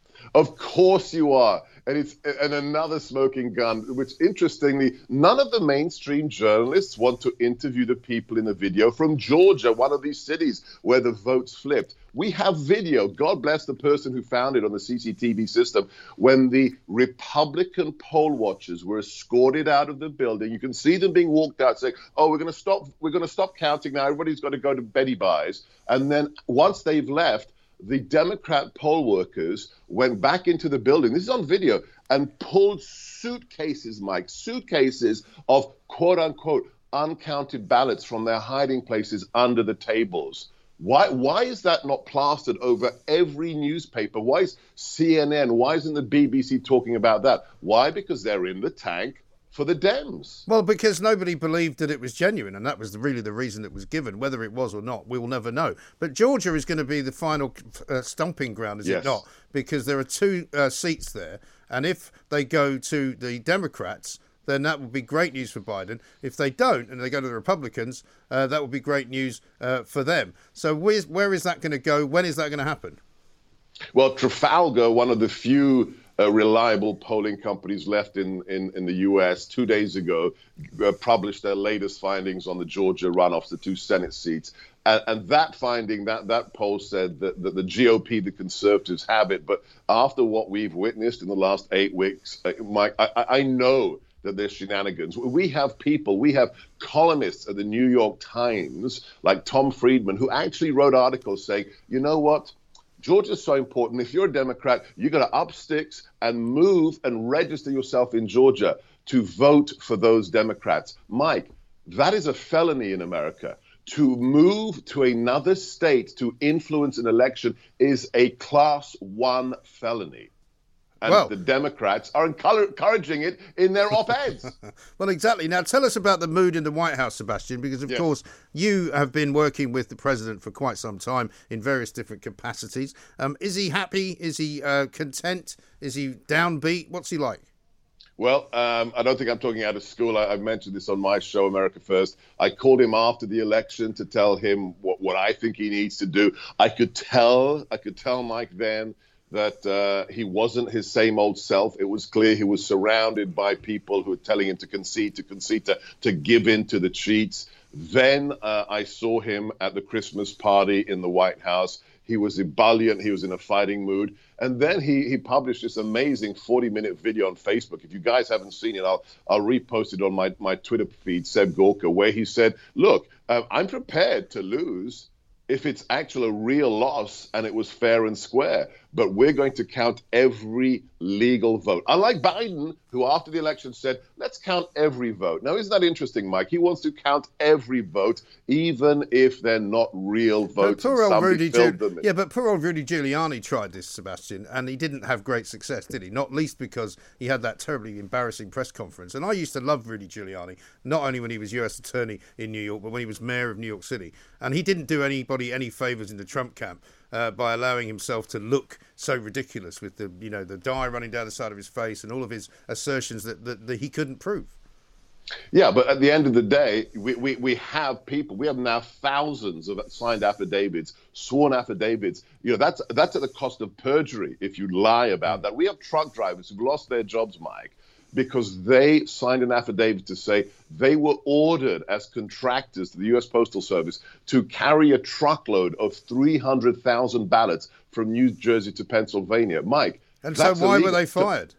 Of course you are. And it's and another smoking gun, which interestingly, none of the mainstream journalists want to interview the people in the video from Georgia, one of these cities where the votes flipped. We have video. God bless the person who found it on the C C T V system. When the Republican poll watchers were escorted out of the building, you can see them being walked out saying, oh, we're going to stop. We're going to stop counting now. Everybody's got to go to Betty Buys. And then once they've left, the Democrat poll workers went back into the building, this is on video, and pulled suitcases, Mike, suitcases of quote-unquote uncounted ballots from their hiding places under the tables. Why, why is that not plastered over every newspaper? Why is C N N, why isn't the B B C talking about that? Why? Because they're in the tank for the Dems. Well, because nobody believed that it was genuine, and that was the, really the reason it was given. Whether it was or not, we will never know. But Georgia is going to be the final uh, stomping ground, is yes. it not? Because there are two uh, seats there, and if they go to the Democrats, then that would be great news for Biden. If they don't, and they go to the Republicans, uh, that would be great news uh, for them. So where's, where is that going to go? When is that going to happen? Well, Trafalgar, one of the few Uh, reliable polling companies left in, in, in the U S two days ago, uh, published their latest findings on the Georgia runoffs, the two Senate seats. And, and that finding, that, that poll said that, that the G O P, the conservatives, have it. But after what we've witnessed in the last eight weeks, uh, Mike, I, I know that there's shenanigans. We have people, we have columnists at the New York Times, like Tom Friedman, who actually wrote articles saying, you know what? Georgia's so important. If you're a Democrat, you got to up sticks and move and register yourself in Georgia to vote for those Democrats. Mike, that is a felony in America. To move to another state to influence an election is a class one felony. And well, the Democrats are encouraging it in their op-eds. Well, exactly. Now, tell us about the mood in the White House, Sebastian, because, of yes. course, you have been working with the president for quite some time in various different capacities. Um, is he happy? Is he uh, content? Is he downbeat? What's he like? Well, um, I don't think I'm talking out of school. I, I've mentioned this on my show, America First. I called him after the election to tell him what, what I think he needs to do. I could tell, I could tell Mike then that uh, he wasn't his same old self. It was clear he was surrounded by people who were telling him to concede, to concede, to, to give in to the cheats. Then uh, I saw him at the Christmas party in the White House. He was ebullient. He was in a fighting mood. And then he, he published this amazing forty-minute video on Facebook. If you guys haven't seen it, I'll, I'll repost it on my, my Twitter feed, Seb Gorka, where he said, look, uh, I'm prepared to lose if it's actually a real loss and it was fair and square. But we're going to count every legal vote. Unlike Biden, who after the election said, let's count every vote. Now, isn't that interesting, Mike? He wants to count every vote, even if they're not real votes. But poor old Rudy Giul- yeah, but poor old Rudy Giuliani tried this, Sebastian, and he didn't have great success, did he? Not least because he had that terribly embarrassing press conference. And I used to love Rudy Giuliani, not only when he was U S attorney in New York, but when he was mayor of New York City. And he didn't do anybody any favours in the Trump camp. Uh, by allowing himself to look so ridiculous with the, you know, the dye running down the side of his face and all of his assertions that, that, that he couldn't prove. Yeah, but at the end of the day, we, we, we have people, we have now thousands of signed affidavits, sworn affidavits. You know, that's that's at the cost of perjury if you lie about that. We have truck drivers who've lost their jobs, Mike, because they signed an affidavit to say they were ordered as contractors to the U S Postal Service to carry a truckload of three hundred thousand ballots from New Jersey to Pennsylvania. Mike. And so why were they fired?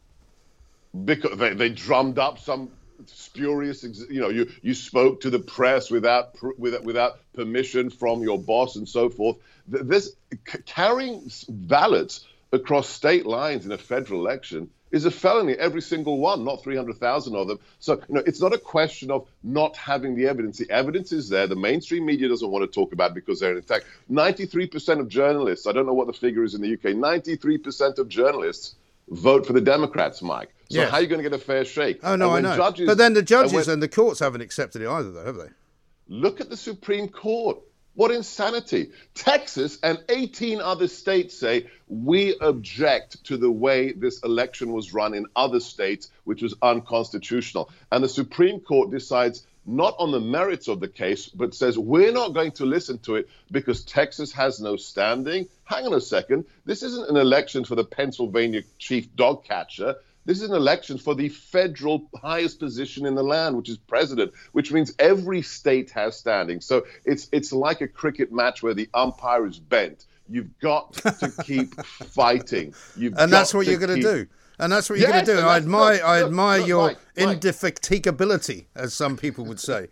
Because they, they drummed up some spurious, you know, you, you spoke to the press without, without, without permission from your boss and so forth. This carrying ballots across state lines in a federal election is a felony, every single one, not three hundred thousand of them. So, you know, it's not a question of not having the evidence. The evidence is there. The mainstream media doesn't want to talk about it because they're in attack. ninety-three percent of journalists, I don't know what the figure is in the U K, ninety-three percent of journalists vote for the Democrats, Mike. So yes. how are you going to get a fair shake? Oh, no, I know. Judges, but then the judges and, when, and the courts haven't accepted it either, though, have they? Look at the Supreme Court. What insanity. Texas and eighteen other states say, we object to the way this election was run in other states, which was unconstitutional. And the Supreme Court decides not on the merits of the case, but says, we're not going to listen to it because Texas has no standing. Hang on a second. This isn't an election for the Pennsylvania chief dog catcher. This is an election for the federal highest position in the land, which is president, which means every state has standing. So it's it's like a cricket match where the umpire is bent. You've got to keep fighting. You've and that's what to you're going keep... to do. And that's what you're yes, going to do. I admire, look, I look, admire look, your Mike, Mike. indefatigability, as some people would say.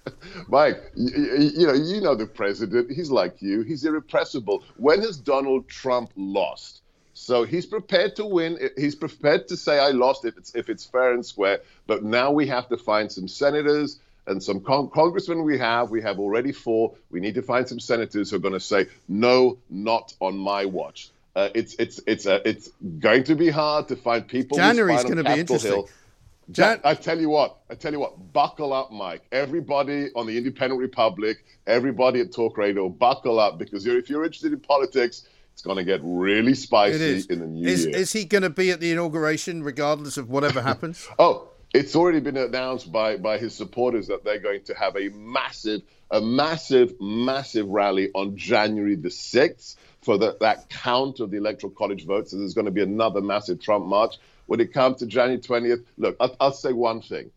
Mike, you, you know, you know the president. He's like you. He's irrepressible. When has Donald Trump lost? So he's prepared to win. He's prepared to say, I lost if it's if it's fair and square. But now we have to find some senators and some con- congressmen we have. We have already four. We need to find some senators who are going to say, no, not on my watch. Uh, it's it's it's uh, it's going to be hard to find people. January's going to be interesting. Hill. Jan- I tell you what, I tell you what, buckle up, Mike. Everybody on the Independent Republic, everybody at Talk Radio, buckle up, because you're, if you're interested in politics, it's going to get really spicy in the new is, year. Is he going to be at the inauguration, regardless of whatever happens? Oh, it's already been announced by, by his supporters that they're going to have a massive, a massive, massive rally on January the sixth for the, that count of the Electoral College votes. So there's going to be another massive Trump march. When it comes to January twentieth, look, I'll, I'll say one thing.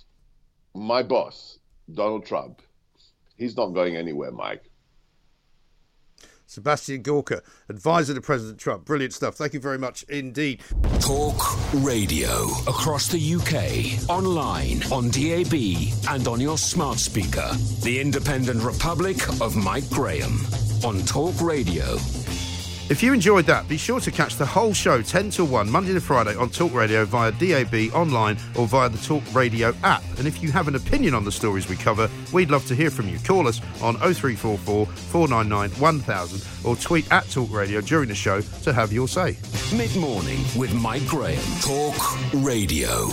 My boss, Donald Trump, he's not going anywhere, Mike. Sebastian Gorka, advisor to President Trump. Brilliant stuff. Thank you very much indeed. Talk Radio across the U K, online, on D A B and on your smart speaker. The Independent Republic of Mike Graham on Talk Radio. If you enjoyed that, be sure to catch the whole show ten till one, Monday to Friday on Talk Radio via D A B, online or via the Talk Radio app. And if you have an opinion on the stories we cover, we'd love to hear from you. Call us on oh three four four, four nine nine, one thousand or tweet at Talk Radio during the show to have your say. Mid-morning with Mike Graham. Talk Radio.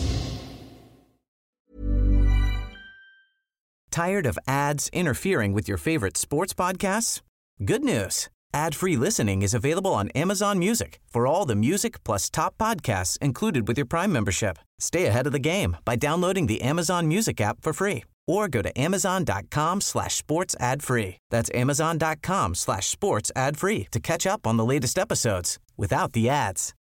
Tired of ads interfering with your favorite sports podcasts? Good news. Ad-free listening is available on Amazon Music for all the music plus top podcasts included with your Prime membership. Stay ahead of the game by downloading the Amazon Music app for free or go to amazon.com slash sports ad free. That's amazon.com slash sports ad free to catch up on the latest episodes without the ads.